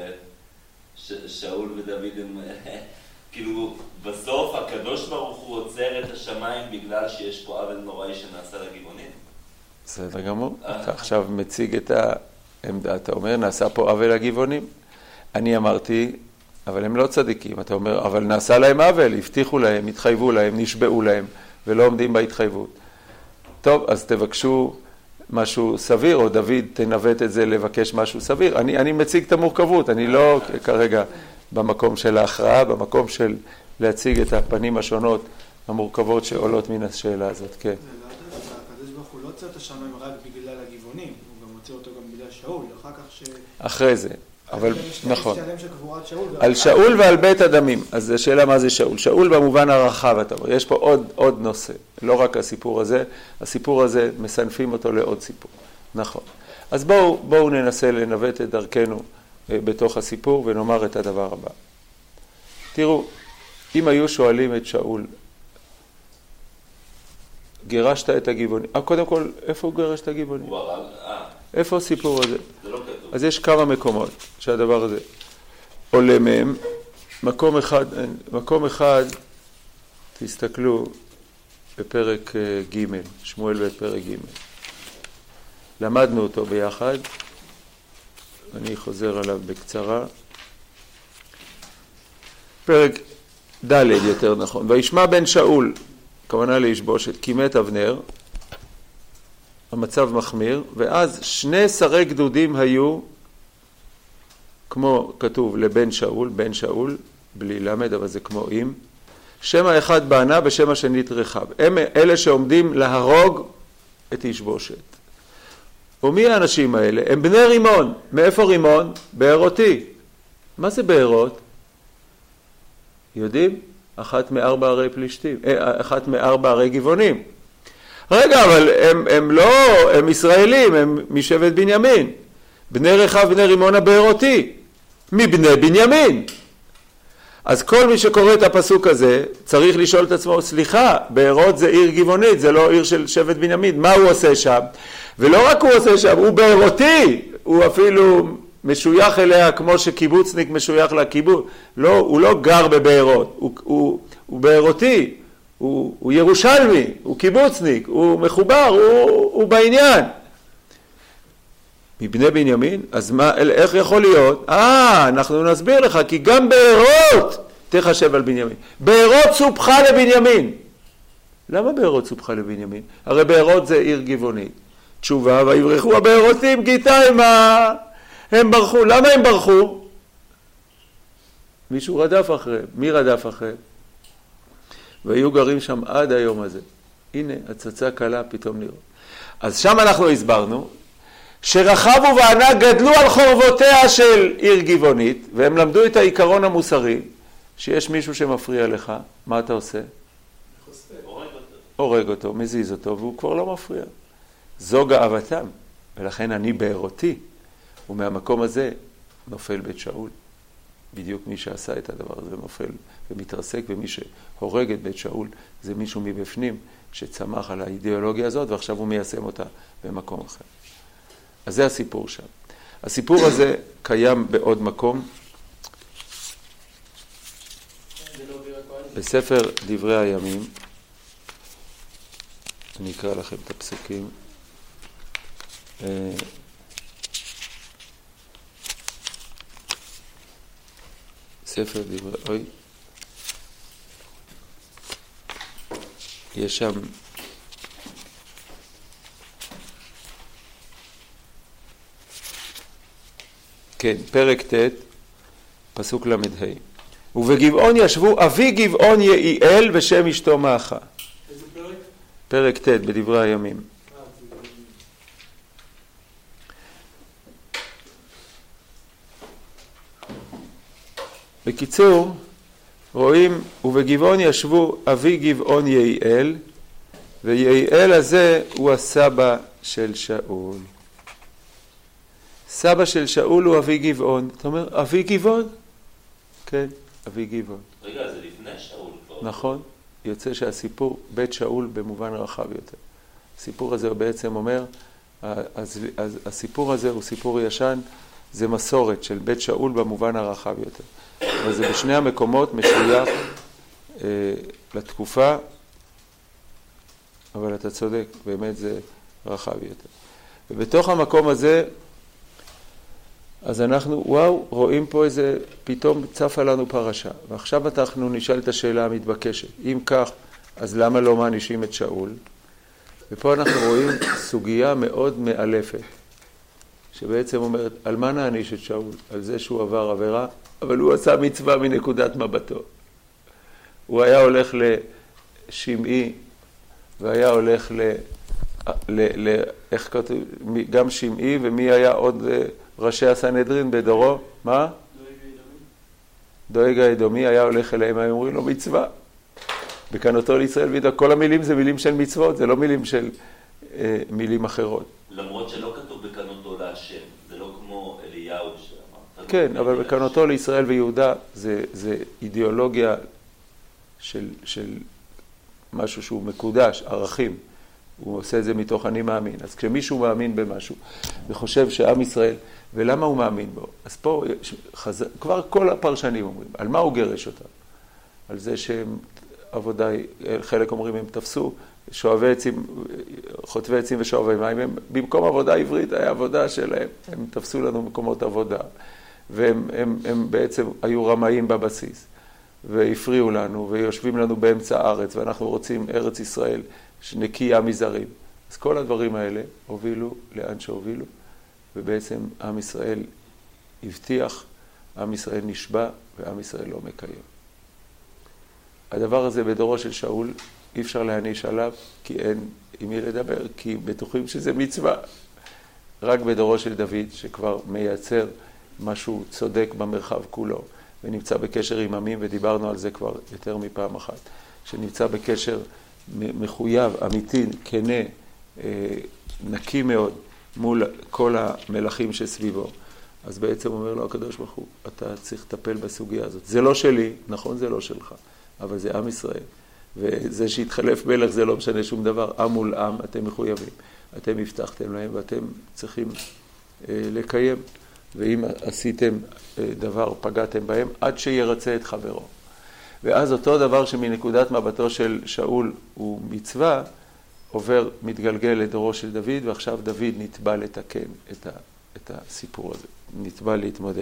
ושאול ודוד הם... כאילו, בסוף הקדוש ברוך הוא עוצר את השמיים בגלל שיש פה עוול נוראי שנעשה לגבעונים. בסדר גמור. אתה עכשיו מציג את העמדה, אתה אומר, נעשה פה עוול לגבעונים. אני אמרתי, אבל הם לא צדיקים. אתה אומר, אבל נעשה להם עוול, הבטיחו להם, התחייבו להם, נשבעו להם, ולא עומדים בהתחייבות. טוב, אז תבקשו משהו סביר, או דוד תנווט את זה לבקש משהו סביר. אני מציג את המורכבות, אני לא כרגע במקום של ההכרעה, במקום של להציג את הפנים השונות, המורכבות שעולות מן השאלה הזאת, כן. הקדוש ברוך הוא לא עוצר את השמיים רק בגלל הגבעונים, הוא גם עוצר אותו גם בגלל שאול, אחר כך אחרי זה. אבל נכון. על שאול ועל בית הדמים. אז השאלה מה זה שאול. שאול במובן הרחב, אתה אומר. יש פה עוד נושא. לא רק הסיפור הזה. הסיפור הזה, מסנפים אותו לעוד סיפור. נכון. אז בואו ננסה לנווט את דרכנו בתוך הסיפור ונאמר את הדבר הבא. תראו, אם היו שואלים את שאול, גירשת את הגבעונים. קודם כל, איפה הוא גירש את הגבעונים? איפה הסיפור הזה? אז יש כמה מקומות שהדבר הזה עולה מהם. מקום אחד, תסתכלו, בפרק ג', שמואל ב' פרק ג'. למדנו אותו ביחד, אני חוזר עליו בקצרה. פרק ד' יותר נכון. וישמע בן שאול, כוונה לישבושת, כי מת אבנר, המצב מחמיר, ואז 2 שרי גדודים היו, כמו כתוב לבן שאול, בן שאול, בלי למד, אבל זה כמו אם, שם האחד בענה ושם השנית רחב. הם אלה שעומדים להרוג את ישבושת. ומי האנשים האלה? הם בני רימון. מאיפה רימון? בארותי. מה זה בארות? יודעים? אחת מ4 ערי פלישתים, אחת מ4 ערי גבעונים. רגע, אבל הם לא, הם ישראלים, הם משבט בנימין. בני רחב, בני רימון הבארותי. מבני בנימין. אז כל מי שקורא את הפסוק הזה צריך לשאול את עצמו, סליחה, בארות זה עיר גבעונית, זה לא עיר של שבט בנימין, מה הוא עושה שם? ולא רק הוא עושה שם, הוא בארותי, הוא אפילו משוייך אליה כמו שקיבוצניק משוייך לקיבוץ, לא, הוא לא גר בבארות, הוא בארותי, הוא ירושלמי, הוא קיבוצניק, הוא מחובר, הוא בעניין. מבני בנימין? אז מה, איך יכול להיות? אנחנו נסביר לך, כי גם בארות תחשב על בנימין. בארות סופחה לבנימין. למה בארות סופחה לבנימין? הרי בארות זה עיר גבעונית. תשובה, ויברחו הבארותים גיתיימה. הם ברחו. למה הם ברחו? מישהו רדף אחריהם. מי רדף אחריהם? והיו גרים שם עד היום הזה. הנה, הצצה קלה פתאום נראה. אז שם אנחנו הסברנו, שרחב ובענה גדלו על חורבותיה של עיר גבעונית, והם למדו את העיקרון המוסרי, שיש מישהו שמפריע לך, מה אתה עושה? הורג אותו, מזיז אותו, והוא כבר לא מפריע. זו גאוותם, ולכן אני בארותי, ומהמקום הזה נופל בית שאול. בדיוק מי שעשה את הדבר הזה נופל ומתרסק, ומי שהורג את בית שאול זה מישהו מבפנים שצמח על האידיאולוגיה הזאת, ועכשיו הוא מיישם אותה במקום אחר. אז זה הסיפור שם. הסיפור הזה קיים בעוד מקום. בספר דברי הימים, אני אקרא לכם את הפסוקים. ספר דברי, יש שם כן, פרק ט', פסוק למ"ה. ובגבעון ישבו אבי גבעון יעיאל ושם אשתו מאחה. איזה פרק? פרק ט' בדברי הימים. בקיצור, רואים, ובגבעון ישבו אבי גבעון יעיאל, ויעיאל הזה הוא הסבא של שאול. סבא של שאול הוא אבי גבעון. אתה אומר, אבי גבעון? כן, אבי גבעון. רגע, זה לפני שאול כבר. נכון. יוצא שהסיפור, בית שאול במובן רחב יותר. הסיפור הזה בעצם אומר, הסיפור הזה הוא סיפור ישן, זה מסורת של בית שאול במובן הרחב יותר. אבל זה בשני המקומות משוייך לתקופה, אבל אתה צודק, באמת זה רחב יותר. ובתוך המקום הזה, אז אנחנו, וואו, רואים פה איזה, פתאום צפה לנו פרשה. ועכשיו אנחנו נשאל את השאלה המתבקשת. אם כך, אז למה לא מענישים את שאול? ופה אנחנו רואים סוגיה מאוד מאלפת, שבעצם אומרת, על מה נעניש את שאול? על זה שהוא עבר עבירה, אבל הוא עשה מצווה מנקודת מבטו. הוא היה הולך לשמעי, והיה הולך איך כתוב, גם שמעי, ומי היה עוד ראשי הסנהדרין בדורו? מה? דואג האדומי היה הולך אליהם, היו אומרים לו מצווה. בקנותו לישראל וידע, כל המילים זה מילים של מצוות, זה לא מילים של מילים אחרות. למרות שלא כתוב בקנותו להשם, זה לא כמו אליהו שאמר. כן, אבל בקנותו לישראל ויהודה זה אידיאולוגיה של משהו שהוא מקודש, ערכים. הוא עושה את זה מתוך אני מאמין. אז כשמישהו מאמין במשהו וחושב שעם ישראל, ולמה הוא מאמין בו? אז פה כבר כל הפרשנים אומרים, על מה הוא גרש אותם? על זה שהם עבודה, חלק אומרים הם תפסו, שואבי עצים, חוטבי עצים ושואבי מים, במקום עבודה עברית היה עבודה שלהם, הם תפסו לנו מקומות עבודה, והם בעצם היו רמאים בבסיס, והפריעו לנו, ויושבים לנו באמצע הארץ, ואנחנו רוצים ארץ ישראל שנקייה מזרים. אז כל הדברים האלה הובילו לאן שהובילו, ובעצם עם ישראל הבטיח, עם ישראל נשבע, ועם ישראל לא מקיים. הדבר הזה בדורו של שאול, אי אפשר להעניש עליו, כי אין עם מי לדבר, כי בטוחים שזה מצווה. רק בדורו של דוד, שכבר מייצר משהו צודק במרחב כולו, ונמצא בקשר עם עמים, ודיברנו על זה כבר יותר מפעם אחת, שנמצא בקשר מחויב, אמיתי, כנה, נקי מאוד, מול כל המלכים שסביבו. אז בעצם אומר לו הקדוש ברוך הוא, אתה צריך לטפל בסוגיה הזאת. זה לא שלי, נכון זה לא שלך, אבל זה עם ישראל. וזה שהתחלף מלך זה לא משנה שום דבר. עם מול עם, אתם מחויבים. אתם הבטחתם להם ואתם צריכים לקיים. ואם עשיתם דבר, פגעתם בהם, עד שירצה את חברו. ואז אותו דבר שמנקודת מבטו של שאול הוא מצווה, עובר, מתגלגל לדורו של דוד, ועכשיו דוד נתבע לתקן את הסיפור הזה. נתבע להתמודד.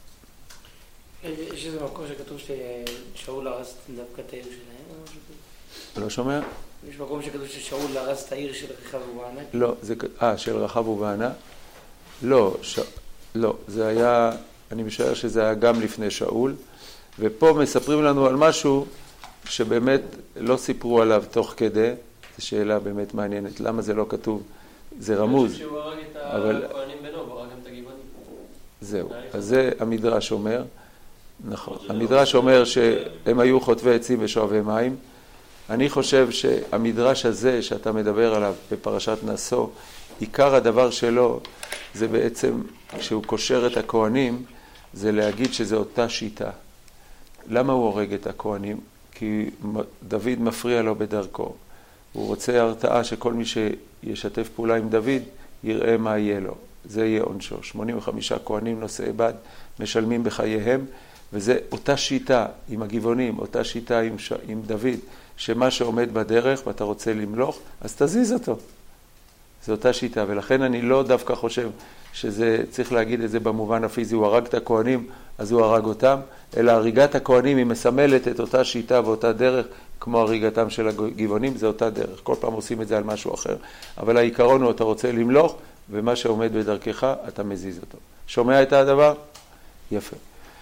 יש איזה מקום שכתוב ששאול הרס דווקא את העיר שלהם? לא שומע? יש מקום שכתוב ששאול הרס את העיר של רחב ובענה? לא, זה, של רחב ובענה? לא, לא, זה היה, אני משער שזה היה גם לפני שאול, ופה מספרים לנו על משהו שבאמת לא סיפרו עליו תוך כדי, זו שאלה באמת מעניינת, למה זה לא כתוב? זה רמוז. אני חושב שהוא הרג את הכהנים בנו, הוא הרג גם את הגבעונים. זהו, אז זה המדרש אומר, נכון, המדרש אומר שהם היו חוטבי עצים ושואבי מים. אני חושב שהמדרש הזה שאתה מדבר עליו בפרשת נשוא, עיקר הדבר שלו זה בעצם, כשהוא קושר את הכהנים, זה להגיד שזה אותה שיטה. למה הוא הורג את הכהנים? כי דוד מפריע לו בדרכו. הוא רוצה הרתעה שכל מי שישתף פעולה עם דוד יראה מה יהיה לו. זה יהיה עונשו. 85 כהנים נושאי בד משלמים בחייהם, וזה אותה שיטה עם הגבעונים, אותה שיטה עם דוד, שמה שעומד בדרך ואתה רוצה למלוך, אז תזיז אותו. זו אותה שיטה, ולכן אני לא דווקא חושב שזה, צריך להגיד את זה במובן הפיזי, הוא הרג את הכהנים, אז הוא הרג אותם, אלא הריגת הכהנים היא מסמלת את אותה שיטה ואותה דרך, כמו הריגתם של הגבעונים, זה אותה דרך. כל פעם עושים את זה על משהו אחר. אבל העיקרון הוא, אתה רוצה למלוך, ומה שעומד בדרכך, אתה מזיז אותו. שומע את הדבר? יפה.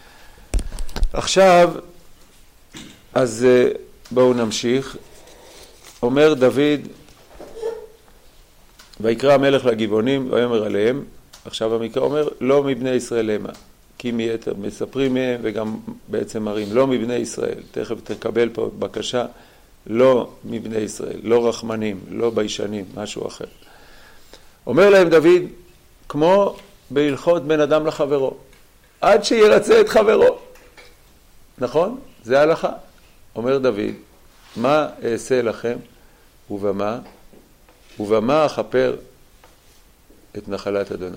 עכשיו, אז בואו נמשיך. אומר דוד, ויקרא המלך לגבעונים, ויאמר עליהם, עכשיו המקרא אומר, לא מבני ישראל המה, כי מיתר, מספרים מהם וגם בעצם מראים, לא מבני ישראל, תכף תקבל פה בקשה, לא מבני ישראל, לא רחמנים, לא ביישנים, משהו אחר. אומר להם דוד, כמו בהלכות בין אדם לחברו, עד שירצה את חברו. נכון? זה ההלכה. אומר דוד, מה אעשה לכם ובמה? ובמה אכפר את נחלת אדוני.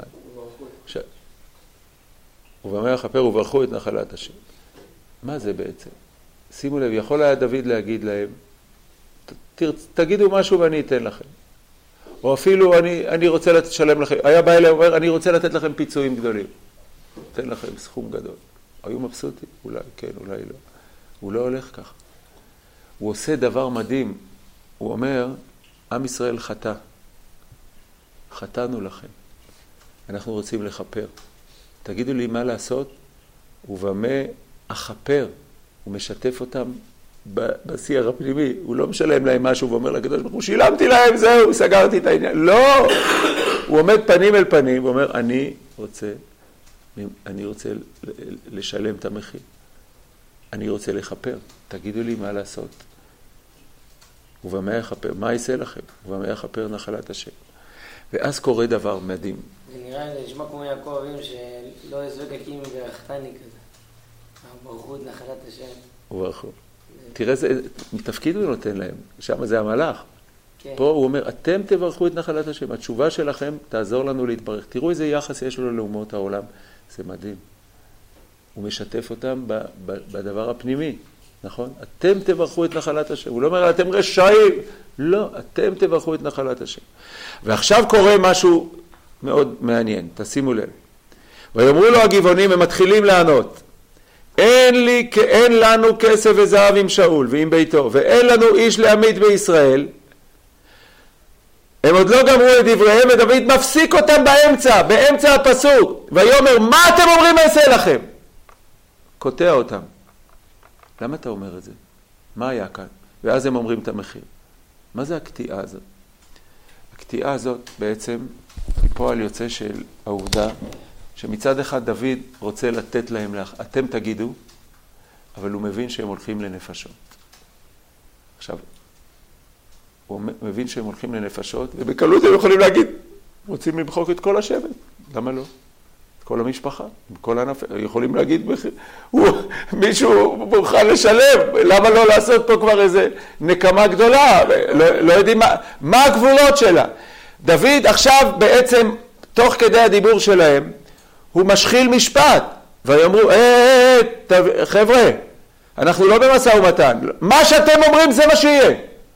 ובמה אכפר וברכו את נחלת השם. מה זה בעצם? שימו לב, יכול היה דוד להגיד להם, תגידו משהו ואני אתן לכם. או אפילו אני רוצה לשלם לכם, היה בא אליי ואומר, אני רוצה לתת לכם פיצויים גדולים. אתן לכם סכום גדול. היו מבסוטים? אולי כן, אולי לא. הוא לא הולך כך. הוא עושה דבר מדהים. הוא אומר, עם ישראל חטא. חטאנו לכם. אנחנו רוצים לכפר. תגידו לי מה לעשות, ובמה אכפר. הוא משתף אותם בשיח הפנימי. הוא לא משלם להם משהו ואומר לקדוש ברוך הוא, שילמתי להם, זהו, סגרתי את העניין. לא! הוא עומד פנים אל פנים ואומר, אני רוצה לשלם את המחיר. אני רוצה לכפר. תגידו לי מה לעשות. ובמה יכפר? מה יעשה לכם? ובמה יכפר נחלת השם? ואז קורה דבר מדהים. זה נראה לי, נשמע כמו יעקב אבינו שלא יזבק הקים והחתני כזה. ברכו את נחלת השם. וברכו. תראה איזה תפקיד הוא נותן להם. שם זה המלאך. כן. פה הוא אומר, אתם תברכו את נחלת השם. התשובה שלכם תעזור לנו להתברך. תראו איזה יחס יש לו לאומות העולם. זה מדהים. הוא משתף אותם בדבר הפנימי. נכון? אתם תברכו את נחלת השם. הוא לא אומר, אתם רשעים. לא, אתם תברכו את נחלת השם. ועכשיו קורה משהו מאוד מעניין, תשימו לב. ויאמרו לו הגבעונים, הם מתחילים לענות. אין לנו כסף וזהב עם שאול ועם ביתו, ואין לנו איש להמית בישראל. הם עוד לא גמרו את דבריהם, ודוד מפסיק אותם באמצע הפסוק. ויאמר, מה אתם אומרים אעשה לכם? קוטע אותם. למה אתה אומר את זה? מה היה כאן? ואז הם אומרים את המחיר. מה זה הקטיעה הזאת? הקטיעה הזאת בעצם היא פועל יוצא של העובדה שמצד אחד דוד רוצה לתת להם אתם תגידו, אבל הוא מבין שהם הולכים לנפשות. עכשיו, הוא מבין שהם הולכים לנפשות, ובקלות הם יכולים להגיד, רוצים למחוק את כל השבט. למה לא? את כל המשפחה, עם כל הנפש. יכולים להגיד, מישהו מוכן לשלם, למה לא לעשות פה כבר איזה נקמה גדולה? לא יודעים מה הגבולות שלה. דוד עכשיו בעצם, תוך כדי הדיבור שלהם, הוא משחיל משפט, ויאמרו, חבר'ה, אנחנו לא במשא ומתן, מה שאתם אומרים זה מה שיהיה.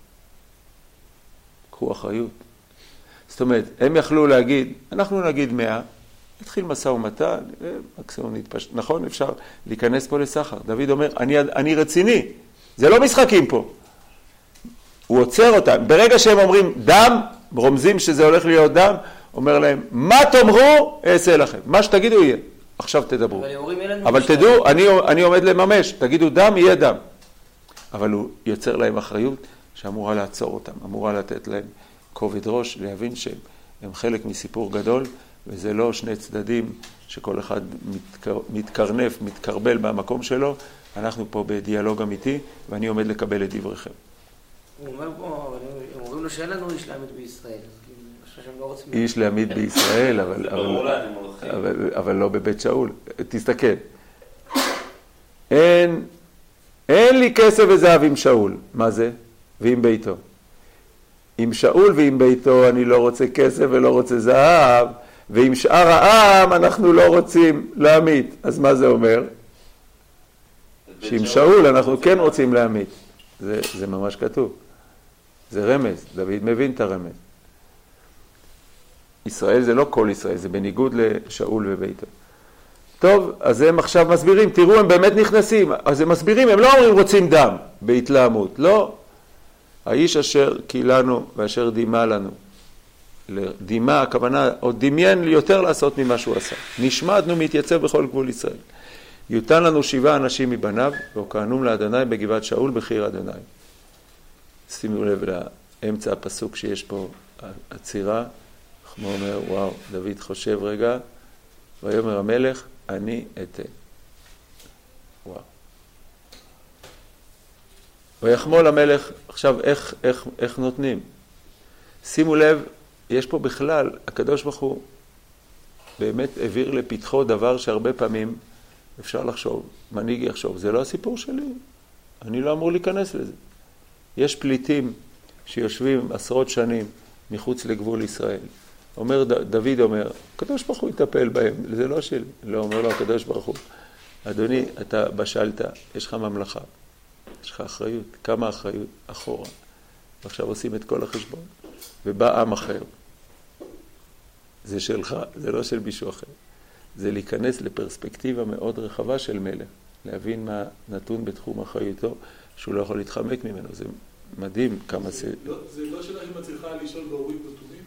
קחו אחריות. זאת אומרת, הם יכלו להגיד, אנחנו נגיד 100, התחיל משא ומתן, מקסימום נתפשט, נכון, אפשר להיכנס פה לסחר. דוד אומר, אני רציני, זה לא משחקים פה. הוא עוצר אותם, ברגע שהם אומרים דם, רומזים שזה הולך להיות דם, אומר להם, מה תאמרו, אעשה לכם. מה שתגידו יהיה. עכשיו תדברו. אבל תדעו, אני עומד לממש. תגידו דם, יהיה דם. אבל הוא יוצר להם אחריות שאמורה לעצור אותם. אמורה לתת להם כובד ראש, להבין שהם חלק מסיפור גדול, וזה לא שני צדדים שכל אחד מתקרנף, מתקרבל במקום שלו. אנחנו פה בדיאלוג אמיתי, ואני עומד לקבל את דבריכם. הוא אומר פה, הם אומרים לו שאין לנו איש להמית בישראל. איש להעמיד בישראל, אבל לא בבית שאול. תסתכל. אין לי כסף וזהב עם שאול. מה זה? ועם ביתו. עם שאול ועם ביתו אני לא רוצה כסף ולא רוצה זהב, ועם שאר העם אנחנו לא רוצים להעמיד. אז מה זה אומר? שעם שאול אנחנו כן רוצים להעמיד. זה ממש כתוב. זה רמז. דוד מבין את הרמז. ישראל זה לא כל ישראל, זה בניגוד לשאול וביתו. טוב, אז הם עכשיו מסבירים, תראו, הם באמת נכנסים. אז הם מסבירים, הם לא אומרים רוצים דם, בהתלהמות. לא. האיש אשר קילנו ואשר דימה לנו. דימה, הכוונה, עוד דמיין יותר לעשות ממה שהוא עשה. נשמדנו מתייצב בכל גבול ישראל. יותן לנו 7 אנשים מבניו, וכהנום לאדוני בגבעת שאול בחיר אדוני. שימו לב לאמצע הפסוק שיש פה עצירה. כמו אומר, וואו, דוד חושב רגע, ויאמר המלך, אני אתן. וואו. ויחמול המלך, עכשיו איך נותנים? שימו לב, יש פה בכלל, הקדוש ברוך הוא באמת העביר לפתחו דבר שהרבה פעמים אפשר לחשוב, מנהיג יחשוב, זה לא הסיפור שלי, אני לא אמור להיכנס לזה. יש פליטים שיושבים עשרות שנים מחוץ לגבול ישראל. דוד אומר, הקדוש ברוך הוא יטפל בהם, זה לא שלי. לא אומר לו הקדוש ברוך הוא, אדוני, אתה בשלת, יש לך ממלכה, יש לך אחריות, כמה אחריות אחורה. ועכשיו עושים את כל החשבון, ובא עם אחר. זה שלך, זה לא של מישהו אחר. זה להיכנס לפרספקטיבה מאוד רחבה של מלך, להבין מה נתון בתחום אחריותו, שהוא לא יכול להתחמק ממנו. זה מדהים כמה זה... זה לא שלך אם את צריכה לשאול באורים ותומים?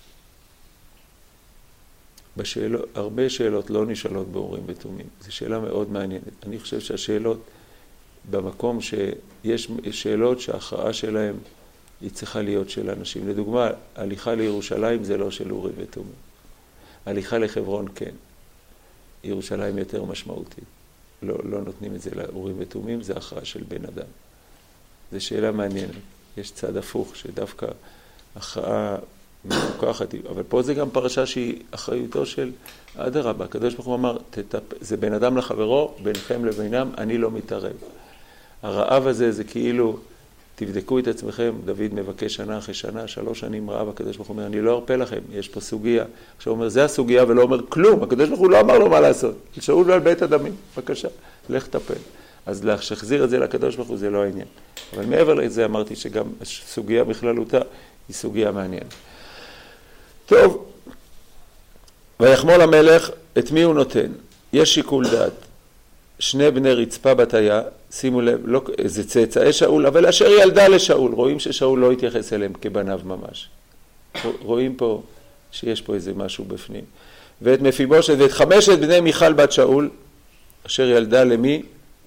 הרבה שאלות לא נשאלות באורים ותומים. זו שאלה מאוד מעניינת. אני חושב שהשאלות במקום שיש שאלות שההכרעה שלהם היא צריכה להיות של אנשים. לדוגמה, הליכה לירושלים זה לא של אורים ותומים. הליכה לחברון כן. ירושלים יותר משמעותית. לא נותנים את זה לאורים ותומים, זה הכרעה של בן אדם. זו שאלה מעניינת. יש צד הפוך שדווקא הכרעה מפוקחת, אבל פה זה גם פרשה שהיא אחריותו של אדרבה. הקדוש ברוך הוא אמר, זה בין אדם לחברו, ביניכם לבינם, אני לא מתערב. הרעב הזה זה כאילו, תבדקו את עצמכם, דוד מבקש שנה אחרי שנה, 3 שנים רעב, הקדוש ברוך הוא אומר, אני לא ארפה לכם, יש פה סוגיה. עכשיו הוא אומר, זה הסוגיה ולא אומר כלום, הקדוש ברוך הוא לא אמר לו מה לעשות. שאול ועל בית הדמים, בבקשה, לך תטפל. אז להחזיר את זה לקדוש ברוך הוא זה לא העניין. אבל מעבר לזה אמרתי שגם הסוגיה בכללותה היא סוגיה מעניינת. טוב, ויחמול המלך, את מי הוא נותן? יש שיקול דעת. שני בני רצפה בתיה, שימו לב, לא, זה צאצאי שאול, אבל אשר ילדה לשאול. רואים ששאול לא התייחס אליהם כבניו ממש. רואים פה שיש פה איזה משהו בפנים. ואת מפיבושת ואת 5 בני מיכל בת שאול, אשר ילדה למי?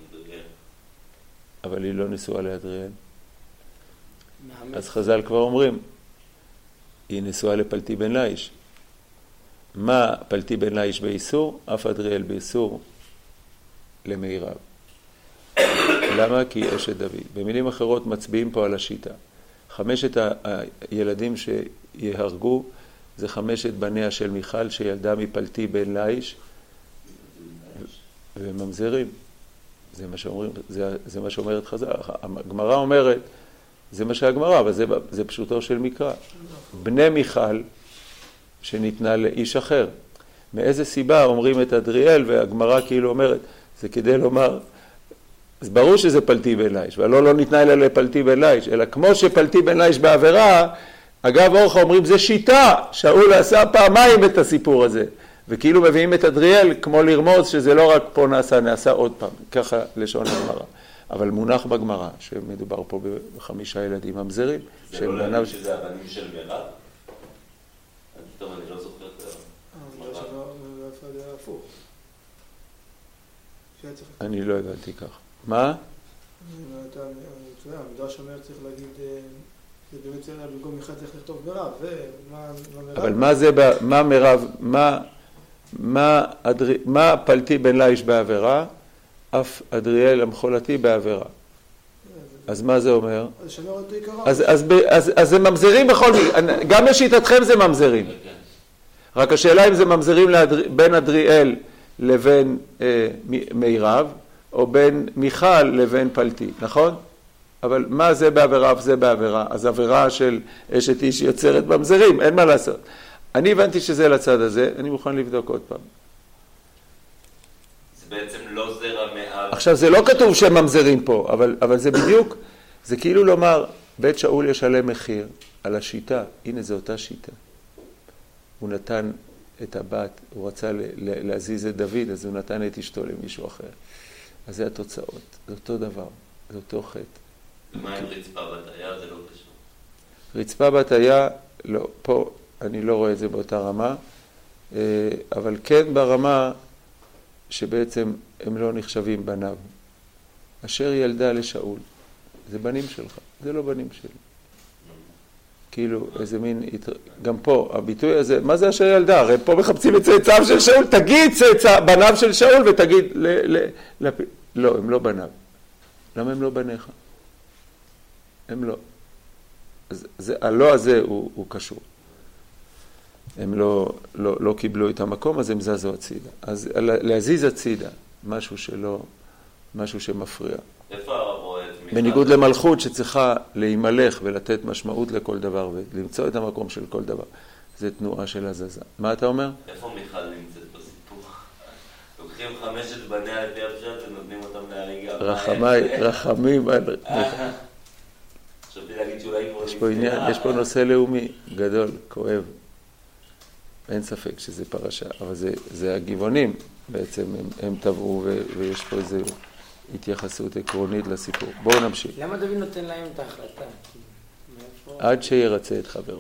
אבל היא לא נשואה לאדריאל. אז חז"ל כבר אומרים, היא נשואה לפלטי בן לאיש. מה פלטי בן לאיש באיסור? אף אדריאל באיסור למירב. למה? כי היא אשת דוד. במילים אחרות מצביעים פה על השיטה. 5 הילדים שיהרגו זה 5 בניה של מיכל שילדה מפלטי בן לאיש וממזרים. זה מה שאומרים, זה מה שאומרת חז"ל. הגמרא אומרת, זה מה שהגמרא, אבל זה פשוטו של מקרא. בני מיכל שניתנה לאיש אחר. מאיזה סיבה אומרים את אדריאל, והגמרא כאילו אומרת, זה כדי לומר, אז ברור שזה פלטי בן לאיש, ולא ניתנה אלא לפלטי בן לאיש, אלא כמו שפלטי בן לאיש בעבירה, אגב אורחה אומרים, זה שיטה, שאול עשה פעמיים את הסיפור הזה, וכאילו מביאים את אדריאל כמו לרמוז, שזה לא רק פה נעשה עוד פעם, ככה לשון הגמרא. אבל מונח בגמרא, שמדובר פה ב5 ילדים ממזרים, זה לא להגיד שזה הבנים של מירב? טוב, אני לא זוכר את זה הפוך. אני לא הבנתי כך. מה? המדרש אומר צריך להגיד, זה באמת צריך במקום אחד צריך לכתוב מירב, אבל מה זה, מה מירב, מה פלטי בן לאיש בעבירה? אף אדריאל המחולתי בעבירה. אז מה זה אומר? אז זה ממזרים בכל מקרה, גם לשיטתכם זה ממזרים. רק השאלה אם זה ממזרים בין אדריאל לבין מירב, או בין מיכל לבין פלטי, נכון? אבל מה זה בעבירה וזה בעבירה? אז עבירה של אשת איש יוצרת ממזרים, אין מה לעשות. אני הבנתי שזה לצד הזה, אני מוכן לבדוק עוד פעם. זה בעצם לא זרע מאב. עכשיו זה לא כתוב שהם ממזרים פה, אבל זה בדיוק, זה כאילו לומר, בית שאול ישלם מחיר על השיטה, הנה זו אותה שיטה. הוא נתן את הבת, הוא רצה להזיז את דוד, אז הוא נתן את אשתו למישהו אחר. אז זה התוצאות, זה אותו דבר, זה אותו חטא. ומה עם רצפה בתיה? זה לא קשור. רצפה בתיה, לא, פה אני לא רואה את זה באותה רמה, אבל כן ברמה שבעצם הם לא נחשבים בניו. אשר ילדה לשאול, זה בנים שלך, זה לא בנים שלי. כאילו איזה מין, גם פה הביטוי הזה, מה זה אשר ילדה? הרי פה מחפשים את צאצאיו של שאול, תגיד בניו של שאול ותגיד, לא, הם לא בניו. למה הם לא בניך? הם לא. אז הלא הזה הוא קשור. הם לא קיבלו את המקום, אז הם זזו הצידה. אז להזיז הצידה, משהו שמפריע. איפה הרב רואה את מיכל? בניגוד למלכות שצריכה להימלך ולתת משמעות לכל דבר ולמצוא את המקום של כל דבר. זה תנועה של הזזה. מה אתה אומר? איפה מיכל נמצאת בסיפור? לוקחים 5 בניה לפי הפשט ונותנים אותם להריגה. רחמים על מיכל. חשבתי להגיד שאולי כבר יש פה עניין, יש פה נושא לאומי גדול, כואב. אין ספק שזה פרשה, אבל זה הגבעונים בעצם, הם טבעו ויש פה איזו התייחסות עקרונית לסיפור. בואו נמשיך. למה דוד נותן להם את ההחלטה? עד שירצה את חברו.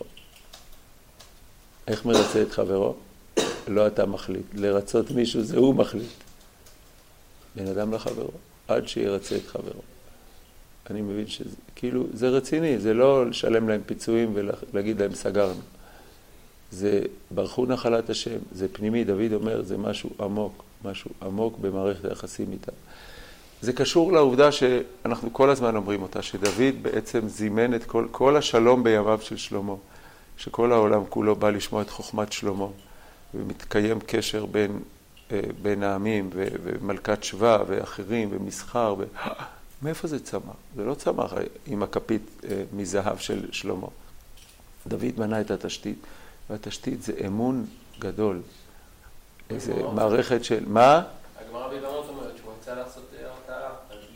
איך מרצה את חברו? לא אתה מחליט. לרצות מישהו זה הוא מחליט. בן אדם לחברו. עד שירצה את חברו. אני מבין שזה, כאילו, זה רציני, זה לא לשלם להם פיצויים ולהגיד להם סגרנו. זה ברחו נחלת השם, זה פנימי, דוד אומר, זה משהו עמוק במערכת היחסים איתם. זה קשור לעובדה שאנחנו כל הזמן אומרים אותה, שדוד בעצם זימן את כל השלום בימיו של שלמה, שכל העולם כולו בא לשמוע את חוכמת שלמה, ומתקיים קשר בין העמים, ומלכת שבא ואחרים, ומסחר, מאיפה זה צמח? זה לא צמח עם הכפית מזהב של שלמה. דוד מנה את התשתית, והתשתית זה אמון גדול. איזה מערכת של... מה? הגמרא בבמות אומרת שהוא רצה לעשות הרתעה.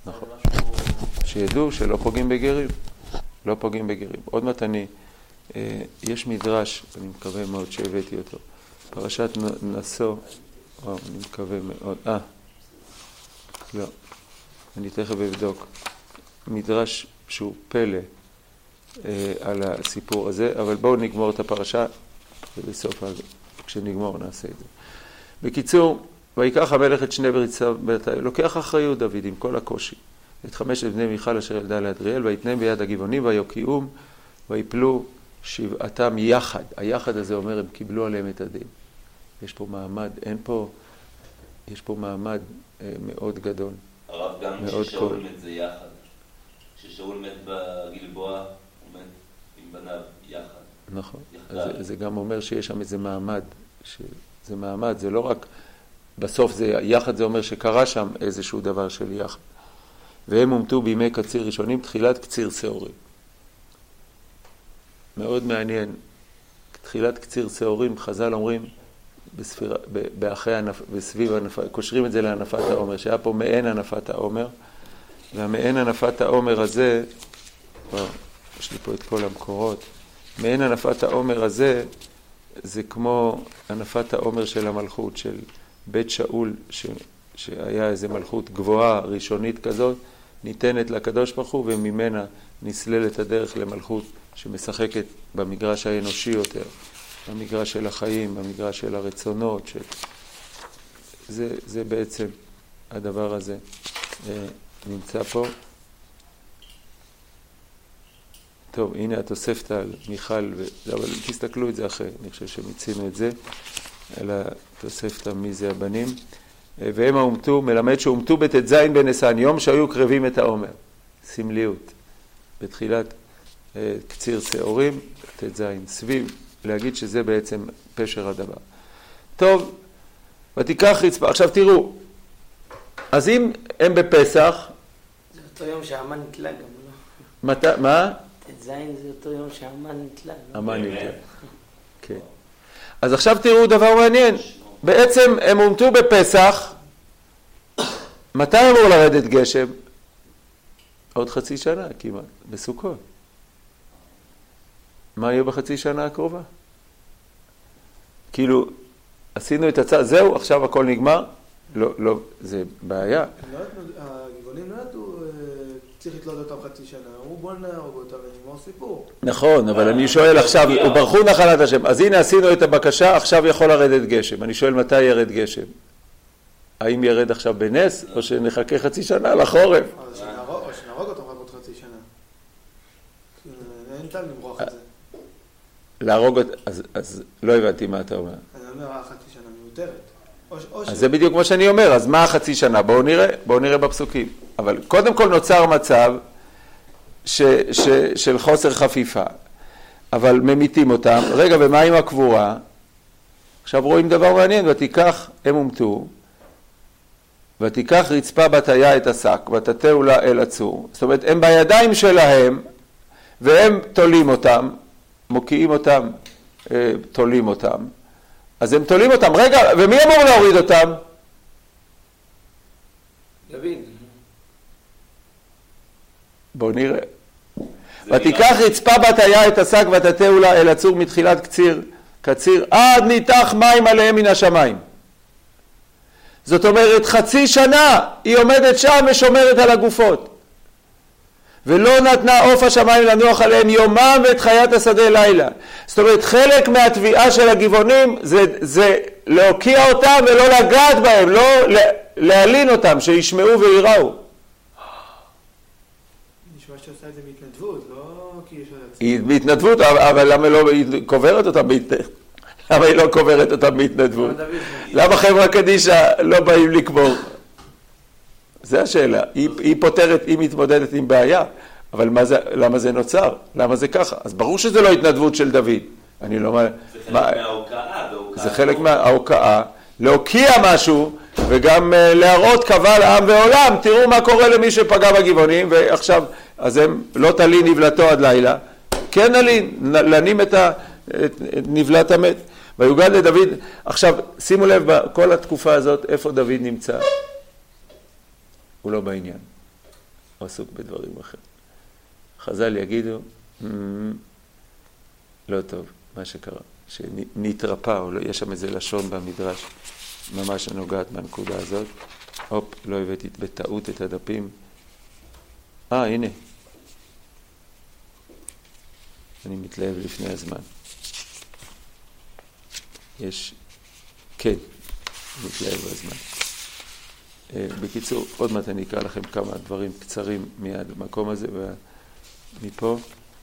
נכון. שידעו שלא פוגעים בגרים. לא פוגעים בגרים. עוד מעט יש מדרש, אני מקווה מאוד שהבאתי אותו. פרשת נשוא, אני מקווה מאוד, לא, אני תכף אבדוק. מדרש שהוא פלא על הסיפור הזה, אבל בואו נגמור את הפרשה, ובסוף כשנגמור נעשה את זה. בקיצור, ויקח המלך את שני בריציו, לוקח אחריות דוד עם כל הקושי. את 5 בני מיכל אשר ילדה לאדריאל, ויתנם ביד הגבעונים, ויוקיעום, ויפלו שבעתם יחד. היחד הזה אומר, הם קיבלו עליהם את הדין. יש פה מעמד, יש פה מעמד מאוד גדול. הרב, גם כששאול מת זה יחד. כששאול מת בגלבוע, הוא מת עם בניו יחד. נכון. זה גם אומר שיש שם איזה מעמד. זה מעמד, זה לא רק, בסוף זה יחד, זה אומר שקרה שם איזשהו דבר של יחד. והם הומתו בימי קציר ראשונים, תחילת קציר שעורים. מאוד מעניין. תחילת קציר שעורים, חז"ל אומרים, בסביב הנפת, קושרים את זה להנפת העומר, שהיה פה מעין הנפת העומר, והמעין הנפת העומר הזה, יש לי פה את כל המקורות, מעין הנפת העומר הזה, זה כמו הנפת העומר של המלכות, של בית שאול, שהיה איזו מלכות גבוהה, ראשונית כזאת, ניתנת לקדוש ברוך הוא, וממנה נסללת הדרך למלכות שמשחקת במגרש האנושי יותר, במגרש של החיים, במגרש של הרצונות, זה בעצם הדבר הזה נמצא פה. טוב, הנה התוספת על מיכל, אבל תסתכלו את זה אחרי, אני חושב שמצינו את זה, על התוספת מי זה הבנים. והם הומתו, מלמד שהומתו בתת זין בנסן, יום שהיו קרבים את העומר. סמליות. בתחילת קציר שעורים, תת זין, סביב, להגיד שזה בעצם פשר הדבר. טוב, ותיקח רצפה. עכשיו תראו, אז אם הם בפסח... זה אותו יום שהאמן נתלה גם, לא? מה? תת זין זה אותו יום שהאמן נתלה. האמן נתלה. כן. אז עכשיו תראו דבר מעניין. בעצם הם הומתו בפסח. מתי אמור לרדת גשם? עוד חצי שנה כמעט, בסוכות. מה יהיה בחצי שנה הקרובה? כאילו, עשינו את הצעה, זהו, עכשיו הכל נגמר? לא, זה בעיה. הגבעונים לא נתנו, צריך לתלות אותם חצי שנה, הוא בוא נהרוג אותם ונגמור סיפור. נכון, אבל אני שואל עכשיו, וברכו נחלת השם, אז הנה עשינו את הבקשה, עכשיו יכול לרדת גשם. אני שואל מתי ירד גשם? האם ירד עכשיו בנס, או שנחכה חצי שנה לחורף? או שנהרוג אותם רק עוד חצי שנה. אין טעם למרוח את זה. להרוג, אז לא הבנתי מה אתה אומר. אני אומר, חצי שנה מיותרת. אז זה בדיוק מה שאני אומר, אז מה החצי שנה? בואו נראה בפסוקים. אבל קודם כל נוצר מצב של חוסר חפיפה, אבל ממיתים אותם. רגע, ומה עם הקבורה? עכשיו רואים דבר מעניין, ותיקח, הם הומתו, ותיקח רצפה בתיה את השק, ותתהו לה אל הצור. זאת אומרת, הם בידיים שלהם, והם תולים אותם, מוקיעים אותם, תולים אותם. אז הם תולים אותם. רגע, ומי אמור להוריד אותם? דוד. בואו נראה. ותיקח רצפה בתיה את השק, ותתהו לה אל הצור מתחילת קציר, עד ניתח מים עליהם מן השמיים. זאת אומרת, חצי שנה היא עומדת שם ושומרת על הגופות. ולא נתנה עוף השמיים לנוח עליהם יומם ואת חיית השדה לילה. זאת אומרת, חלק מהתביעה של הגבעונים זה להוקיע אותם ולא לגעת בהם, לא להלין אותם, שישמעו ויראו. נשמע שעושה את זה בהתנדבות, לא כי יש עוד עצמם. היא בהתנדבות, אבל למה לא היא קוברת אותם בהתנדבות? למה היא לא קוברת אותם בהתנדבות? למה חברה קדישה לא באים לקבור? זה השאלה. היא פותרת, היא מתמודדת עם בעיה, אבל למה זה נוצר? למה זה ככה? אז ברור שזה לא התנדבות של דוד. אני לא... זה חלק מההוקעה. זה חלק מההוקעה, להוקיע משהו, וגם להראות קבל עם ועולם. תראו מה קורה למי שפגע בגבעונים, ועכשיו, אז הם לא תלין נבלתו עד לילה. כן לנים את נבלת המת. ויוגד לדוד, עכשיו, שימו לב, בכל התקופה הזאת, איפה דוד נמצא? הוא לא בעניין. הוא עסוק בדברים אחרים. חז"ל יגידו, לא טוב, מה שקרה, שנתרפא, או לא, יש שם איזה לשון במדרש, ממש נוגעת מהנקודה הזאת. הופ, לא הבאתי בטעות את הדפים. הנה. אני מתלהב לפני הזמן. יש, כן, מתלהב בזמן. בקיצור, עוד מעט אני אקרא לכם כמה דברים קצרים מיד במקום הזה, ומפה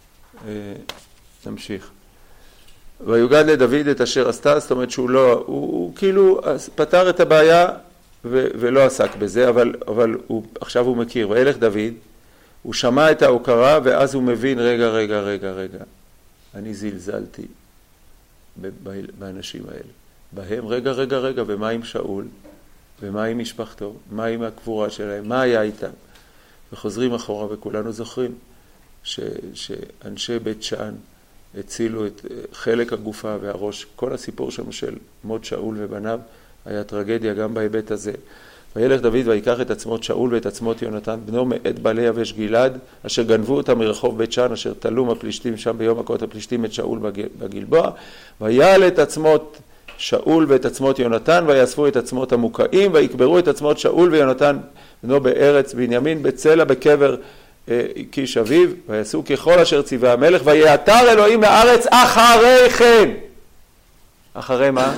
נמשיך. ויוגד לדוד את אשר עשתה, זאת אומרת שהוא לא, הוא כאילו פתר את הבעיה ולא עסק בזה, אבל עכשיו הוא מכיר. וילך דוד, הוא שמע את ההוקרה, ואז הוא מבין, רגע, אני זלזלתי באנשים האלה. בהם, רגע, ומה עם שאול? ומה עם משפחתו? מה עם הקבורה שלהם? מה היה איתם? וחוזרים אחורה, וכולנו זוכרים שאנשי בית שאן הצילו את חלק הגופה והראש. כל הסיפור שם של מות שאול ובניו היה טרגדיה גם בהיבט הזה. וילך דוד ויקח את עצמות שאול ואת עצמות יונתן בנו מאת בעלי יבש גלעד, אשר גנבו אותם מרחוב בית שאן, אשר תלום הפלישתים שם ביום מכות הפלישתים את שאול בגלבוע. ויעל את עצמות שאול ואת עצמות יונתן, ויאספו את עצמות המוקעים, ויקברו את עצמות שאול ויונתן בנו בארץ בנימין בצלע בקבר קיש אביו, ויעשו ככל אשר ציווה המלך, ויעתר אלוהים לארץ אחרי כן. אחרי מה?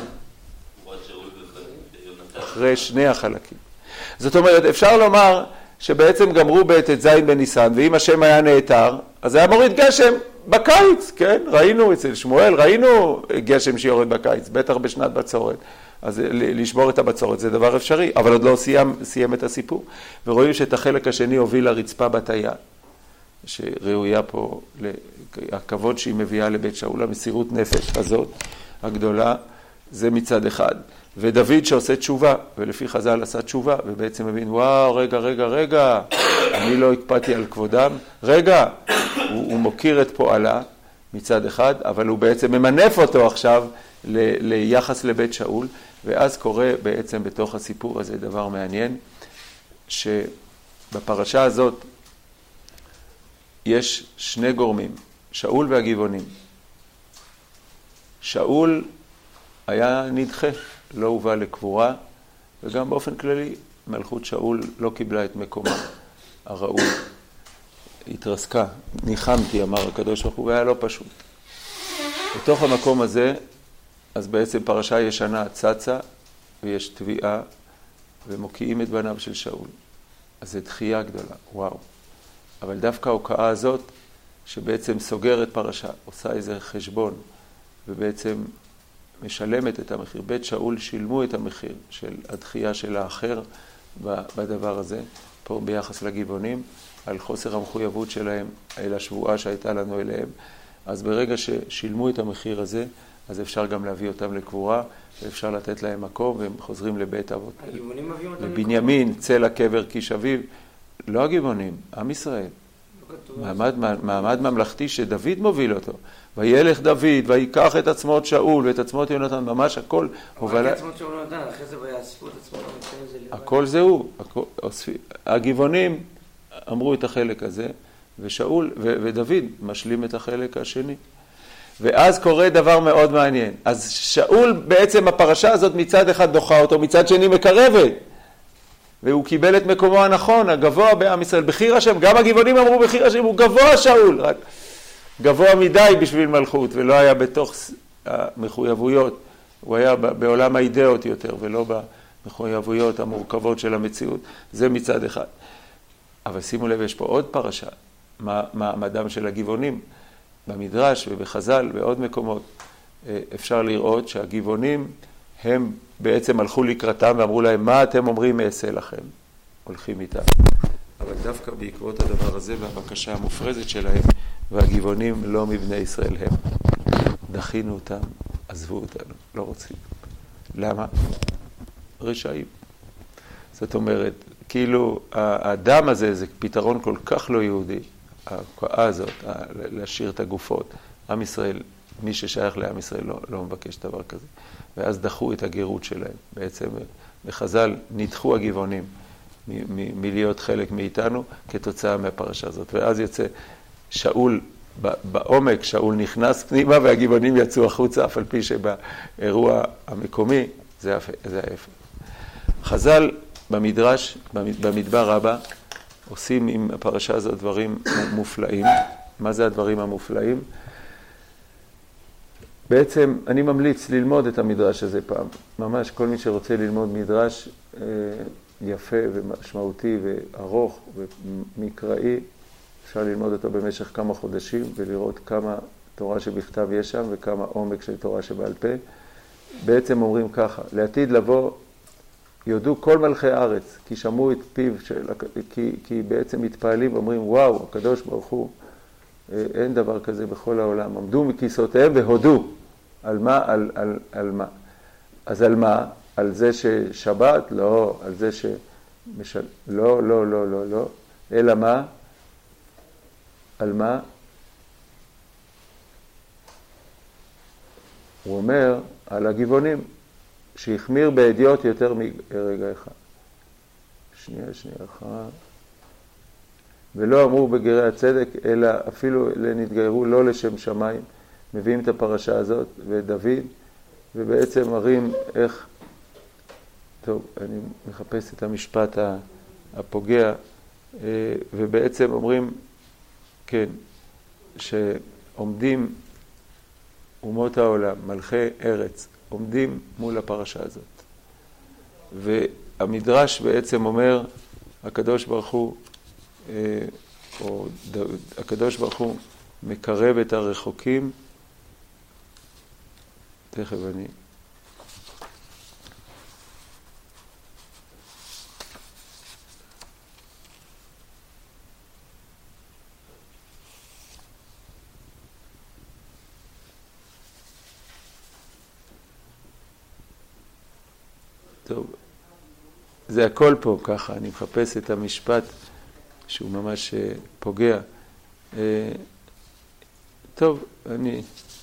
אחרי שני החלקים. זאת אומרת, אפשר לומר שבעצם גמרו בט"ז בניסן, ואם השם היה נעתר, אז היה מוריד גשם בקיץ, כן? ראינו אצל שמואל, ראינו גשם שיורד בקיץ, בטח בשנת בצורת. אז לשבור את הבצורת זה דבר אפשרי, אבל עוד לא סיים את הסיפור. ורואים שאת החלק השני הוביל לרצפה בתיה, שראויה פה הכבוד שהיא מביאה לבית שאול, המסירות נפש הזאת הגדולה, זה מצד אחד. ודוד שעושה תשובה, ולפי חז"ל עשה תשובה, ובעצם מבין, וואו, רגע, אני לא הקפדתי על כבודם, הוא מוקיר את פועלה מצד אחד, אבל הוא בעצם ממנף אותו עכשיו ליחס לבית שאול, ואז קורה בעצם בתוך הסיפור הזה דבר מעניין, שבפרשה הזאת יש שני גורמים, שאול והגבעונים. שאול היה נדחה, לא הובא לקבורה, וגם באופן כללי מלכות שאול לא קיבלה את מקומה הראוי. התרסקה, ניחמתי, אמר הקדוש ברוך הוא, והיה לא פשוט. בתוך המקום הזה, אז בעצם פרשה ישנה צצה, ויש תביעה, ומוקיעים את בניו של שאול. אז זו דחייה גדולה, וואו. אבל דווקא ההוקעה הזאת, שבעצם סוגרת פרשה, עושה איזה חשבון, ובעצם משלמת את המחיר. בית שאול שילמו את המחיר של הדחייה של האחר בדבר הזה, פה ביחס לגבעונים, על חוסר המחויבות שלהם, אל השבועה שהייתה לנו אליהם. אז ברגע ששילמו את המחיר הזה, אז אפשר גם להביא אותם לקבורה, ואפשר לתת להם מקום, והם חוזרים לבית אבות. הגבעונים מביאים אותם לקבורה? בבנימין, צלע קבר קיש אביו. לא הגבעונים, עם ישראל. מעמד ממלכתי שדוד מוביל אותו. וילך דוד, ויקח את עצמות שאול ואת עצמות יונתן, ממש הכל. אבל עצמות שאול יונתן, אחרי זה ויאספו את עצמות יונתן. הכל זהו. הגבעונים אמרו את החלק הזה, ושאול ודוד משלים את החלק השני. ואז קורה דבר מאוד מעניין. אז שאול בעצם הפרשה הזאת מצד אחד דוחה אותו, מצד שני מקרבת. והוא קיבל את מקומו הנכון, הגבוה בעם ישראל, בחיר השם. גם הגבעונים אמרו בחיר השם, הוא גבוה שאול, רק גבוה מדי בשביל מלכות, ולא היה בתוך המחויבויות. הוא היה בעולם האידאות יותר, ולא במחויבויות המורכבות של המציאות. זה מצד אחד. אבל שימו לב, יש פה עוד פרשה, מעמדם של הגבעונים. במדרש ובחז"ל ועוד מקומות אפשר לראות שהגבעונים הם בעצם הלכו לקראתם ואמרו להם, מה אתם אומרים אעשה לכם? הולכים איתם. אבל דווקא בעקבות הדבר הזה והבקשה המופרזת שלהם, והגבעונים לא מבני ישראל הם. דחינו אותם, עזבו אותנו, לא רוצים. למה? רשעים. זאת אומרת, כאילו האדם הזה זה פתרון כל כך לא יהודי. ההוקעה הזאת, להשאיר את הגופות. עם ישראל, מי ששייך לעם ישראל לא מבקש דבר כזה. ואז דחו את הגירות שלהם. בעצם בחז"ל נדחו הגבעונים מלהיות חלק מאיתנו כתוצאה מהפרשה הזאת. ואז יוצא שאול, בעומק שאול נכנס פנימה והגבעונים יצאו החוצה, אף על פי שבאירוע המקומי זה ההפך. חז"ל במדרש, במדבר רבה, עושים עם הפרשה הזאת דברים מופלאים. מה זה הדברים המופלאים? בעצם אני ממליץ ללמוד את המדרש הזה פעם. ממש כל מי שרוצה ללמוד מדרש יפה ומשמעותי וארוך ומקראי, אפשר ללמוד אותו במשך כמה חודשים ולראות כמה תורה שבכתב יש שם וכמה עומק של תורה שבעל פה. בעצם אומרים ככה, לעתיד לבוא יודו כל מלכי הארץ, כי שמעו את פיו, כי בעצם מתפעלים ואומרים, וואו, הקדוש ברוך הוא, אין דבר כזה בכל העולם. עמדו מכיסאותיהם והודו. על מה? על מה? אז על מה? על זה ששבת? לא. על זה לא, לא, לא, לא, לא. אלא מה? על מה? הוא אומר על הגבעונים, שהחמיר בעדיות יותר מרגע אחד. שנייה אחת. ולא אמרו בגרי הצדק, אלא אפילו נתגיירו לא לשם שמיים. מביאים את הפרשה הזאת ודוד, ובעצם מראים איך, טוב, אני מחפש את המשפט הפוגע, ובעצם אומרים, כן, שעומדים אומות העולם, מלכי ארץ, עומדים מול הפרשה הזאת. והמדרש בעצם אומר, הקדוש ברוך הוא, או הקדוש ברוך הוא מקרב את הרחוקים, תכף אני... טוב, זה הכל פה ככה, אני מחפש את המשפט שהוא ממש פוגע. טוב, אני...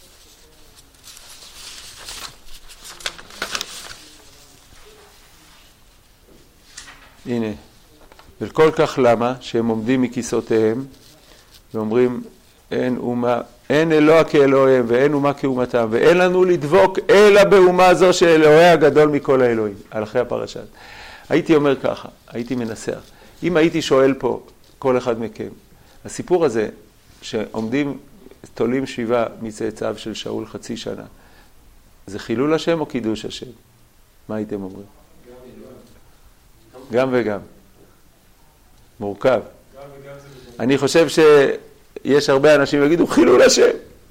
הנה, וכל כך למה שהם עומדים מכיסאותיהם ואומרים אין אומה, אין אלוה כאלוהיהם ואין אומה כאומתם ואין לנו לדבוק אלא באומה זו שאלוהי הגדול מכל האלוהים. על אחרי הפרשה. הייתי אומר ככה, הייתי מנסח. אם הייתי שואל פה כל אחד מכם, הסיפור הזה שעומדים, תולים שבעה מצאצאיו של שאול חצי שנה, זה חילול השם או קידוש השם? מה הייתם אומרים? גם וגם. מורכב. אני חושב שיש הרבה אנשים יגידו חילול השם.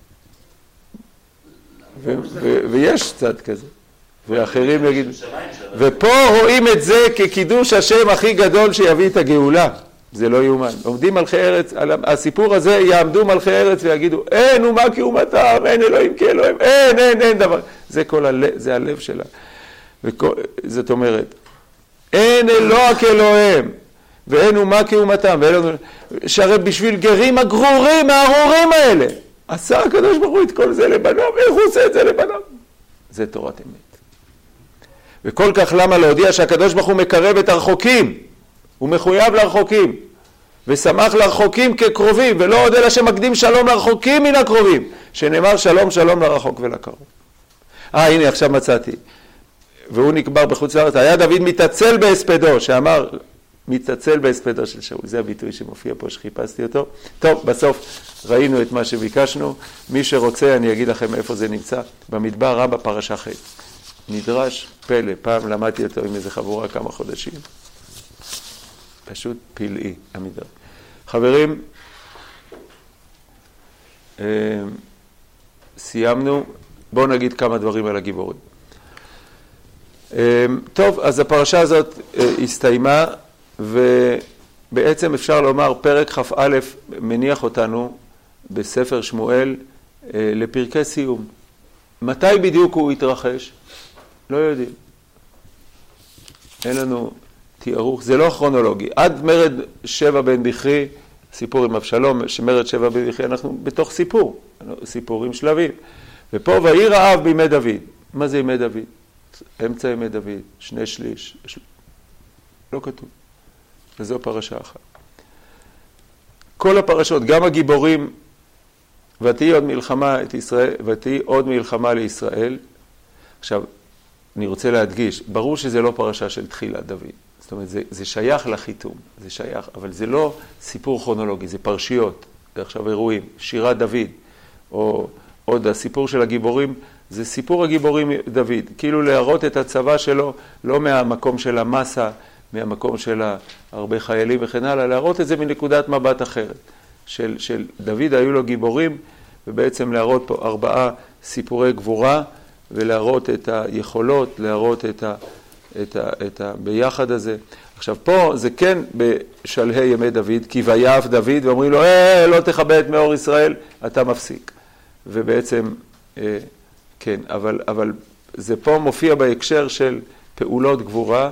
ויש קצת כזה. ואחרים יגידו. ופה רואים את זה כקידוש השם הכי גדול שיביא את הגאולה. זה לא יאומן. עומדים מלכי ארץ, הסיפור הזה יעמדו מלכי ארץ ויגידו, אין אומה כאומתם, אין אלוהים כאלוהים, אין דבר. זה הלב שלה. זאת אומרת, אין אלוה כאלוהים, ואין אומה כאומתם, שהרי בשביל גרים הגרורים, הארורים האלה, עשה הקדוש ברוך הוא את כל זה לבניו, ואיך הוא עושה את זה לבניו? זה תורת אמת. וכל כך למה להודיע שהקדוש ברוך הוא מקרב את הרחוקים, הוא מחויב לרחוקים, ושמח לרחוקים כקרובים, ולא עוד אלא שמקדים שלום לרחוקים מן הקרובים, שנאמר שלום שלום לרחוק ולקרוב. הנה עכשיו מצאתי. והוא נקבר בחוץ לארץ, היה דוד מתעצל בהספדו, שאמר, מתעצל בהספדו של שאול. זה הביטוי שמופיע פה, שחיפשתי אותו. טוב, בסוף ראינו את מה שביקשנו. מי שרוצה, אני אגיד לכם איפה זה נמצא. במדבר רבה פרשה ח'. נדרש פלא, פעם למדתי אותו עם איזה חבורה כמה חודשים. פשוט פלאי, המדרש. חברים, סיימנו. בואו נגיד כמה דברים על הגיבורים. טוב, אז הפרשה הזאת הסתיימה, ובעצם אפשר לומר פרק כ"א מניח אותנו בספר שמואל לפרקי סיום. מתי בדיוק הוא התרחש? לא יודעים. אין לנו תיארוך, זה לא כרונולוגי. עד מרד שבע בן בכרי, סיפור עם אבשלום, שמרד שבע בן בכרי, אנחנו בתוך סיפורים שלבים. ופה ויהי רעב בימי דוד. מה זה ימי דוד? אמצע ימי דוד, 2/3, לא כתוב. וזו פרשה אחת. כל הפרשות, גם הגיבורים, ותהי עוד מלחמה את ישראל, ותהי עוד מלחמה לישראל. עכשיו, אני רוצה להדגיש, ברור שזה לא פרשה של תחילת דוד. זאת אומרת, זה שייך לחיתום, זה שייך, אבל זה לא סיפור כרונולוגי, זה פרשיות, זה עכשיו אירועים, שירת דוד, או עוד הסיפור של הגיבורים, זה סיפור הגיבורים דוד, כאילו להראות את הצבא שלו, לא מהמקום של המסה, מהמקום של הרבה חיילים וכן הלאה, להראות את זה מנקודת מבט אחרת. של דוד היו לו גיבורים, ובעצם להראות פה 4 סיפורי גבורה, ולהראות את היכולות, להראות את הביחד הזה. עכשיו פה זה כן בשלהי ימי דוד, כי ויעף דוד, ואומרים לו, לא תכבה את מאור ישראל, אתה מפסיק. ובעצם, כן, אבל זה פה מופיע בהקשר של פעולות גבורה.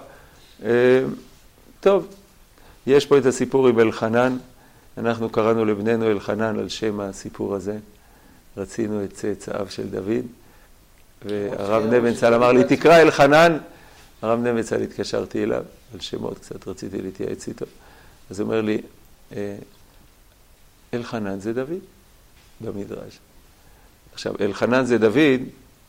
טוב, יש פה את הסיפור עם אלחנן, אנחנו קראנו לבננו אלחנן על שם הסיפור הזה, רצינו את צאצאיו של דוד, והרב נבנצל אמר לי, תקרא אלחנן, הרב נבנצל התקשרתי אליו, על שמות קצת רציתי להתייעץ איתו, אז הוא אומר לי, אלחנן זה דוד, במדרש. עכשיו, אלחנן זה דוד,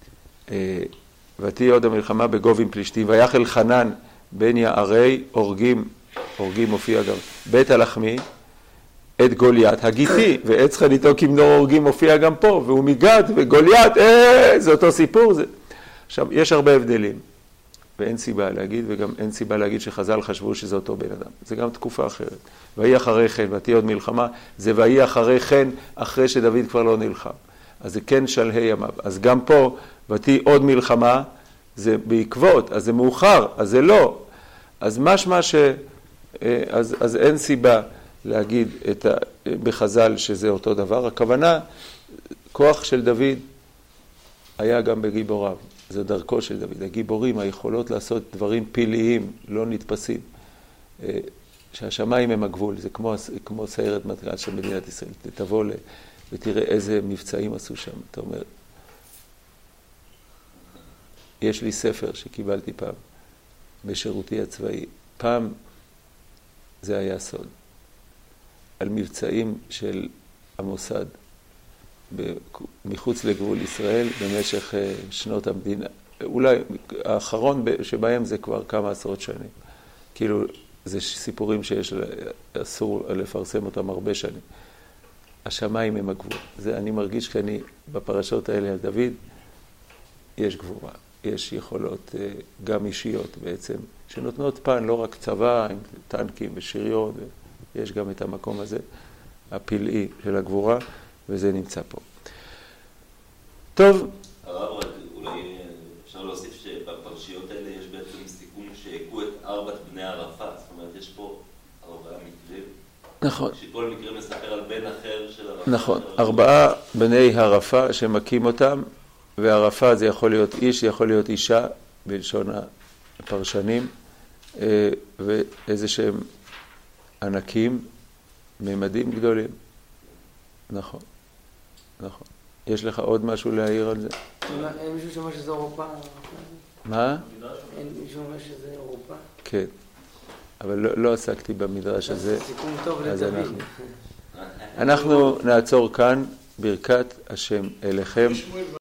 ותהי עוד המלחמה בגוב עם פלישתים, ויח אלחנן בן יערי הורגים מופיע גם, בית הלחמי, את גוליית הגיתי, ועץ חניתו כמנור הורגים מופיע גם פה, והוא מגת, וגוליית, זה אותו סיפור. זה. עכשיו, יש הרבה הבדלים, ואין סיבה להגיד, וגם אין סיבה להגיד שחז"ל חשבו שזה אותו בן אדם. זה גם תקופה אחרת. ויהי אחרי כן, ותהי עוד מלחמה, זה ויהי אחרי כן, אחרי שדוד כבר לא נלחם. אז זה כן שלהי ימיו. אז גם פה, ותהי עוד מלחמה, זה בעקבות, אז זה מאוחר, אז זה לא. אז משמע אז אין סיבה להגיד בחז"ל שזה אותו דבר. הכוונה, כוח של דוד היה גם בגיבוריו. זה דרכו של דוד. הגיבורים, היכולות לעשות דברים פלאיים, לא נתפסים. שהשמיים הם הגבול, זה כמו סיירת מטכ"ל של מדינת ישראל. תבוא ותראה איזה מבצעים עשו שם. אתה אומר, יש לי ספר שקיבלתי פעם בשירותי הצבאי. פעם זה היה סוד. על מבצעים של המוסד מחוץ לגבול ישראל במשך שנות המדינה. אולי האחרון שבהם זה כבר כמה עשרות שנים. כאילו זה סיפורים אסור לפרסם אותם הרבה שנים. השמיים הם הגבול. זה אני מרגיש שאני בפרשות האלה על דוד, יש גבורה. יש יכולות גם אישיות בעצם, שנותנות פן, לא רק צבא עם טנקים ושריון, יש גם את המקום הזה, הפלאי של הגבורה, וזה נמצא פה. טוב. הרב, אולי אפשר להוסיף שבפרשיות האלה יש בעצם סיכום שהכו את 4 בני ערפה, זאת אומרת, יש פה 4 מקרים. נכון. שכל מקרה מספר על בן אחר של ערפה. נכון, 4 בני ערפה שמכים אותם, וערפה זה יכול להיות איש, יכול להיות אישה, בלשון הפרשנים, ואיזה שהם ענקים, ממדים גדולים. נכון, נכון. יש לך עוד משהו להעיר על זה? אין מישהו שאומר שזה אירופה? מה? אין מישהו שאומר שזה אירופה? כן, אבל לא עסקתי במדרש הזה. זה סיכום טוב לדוד. אנחנו נעצור כאן, ברכת השם אליכם.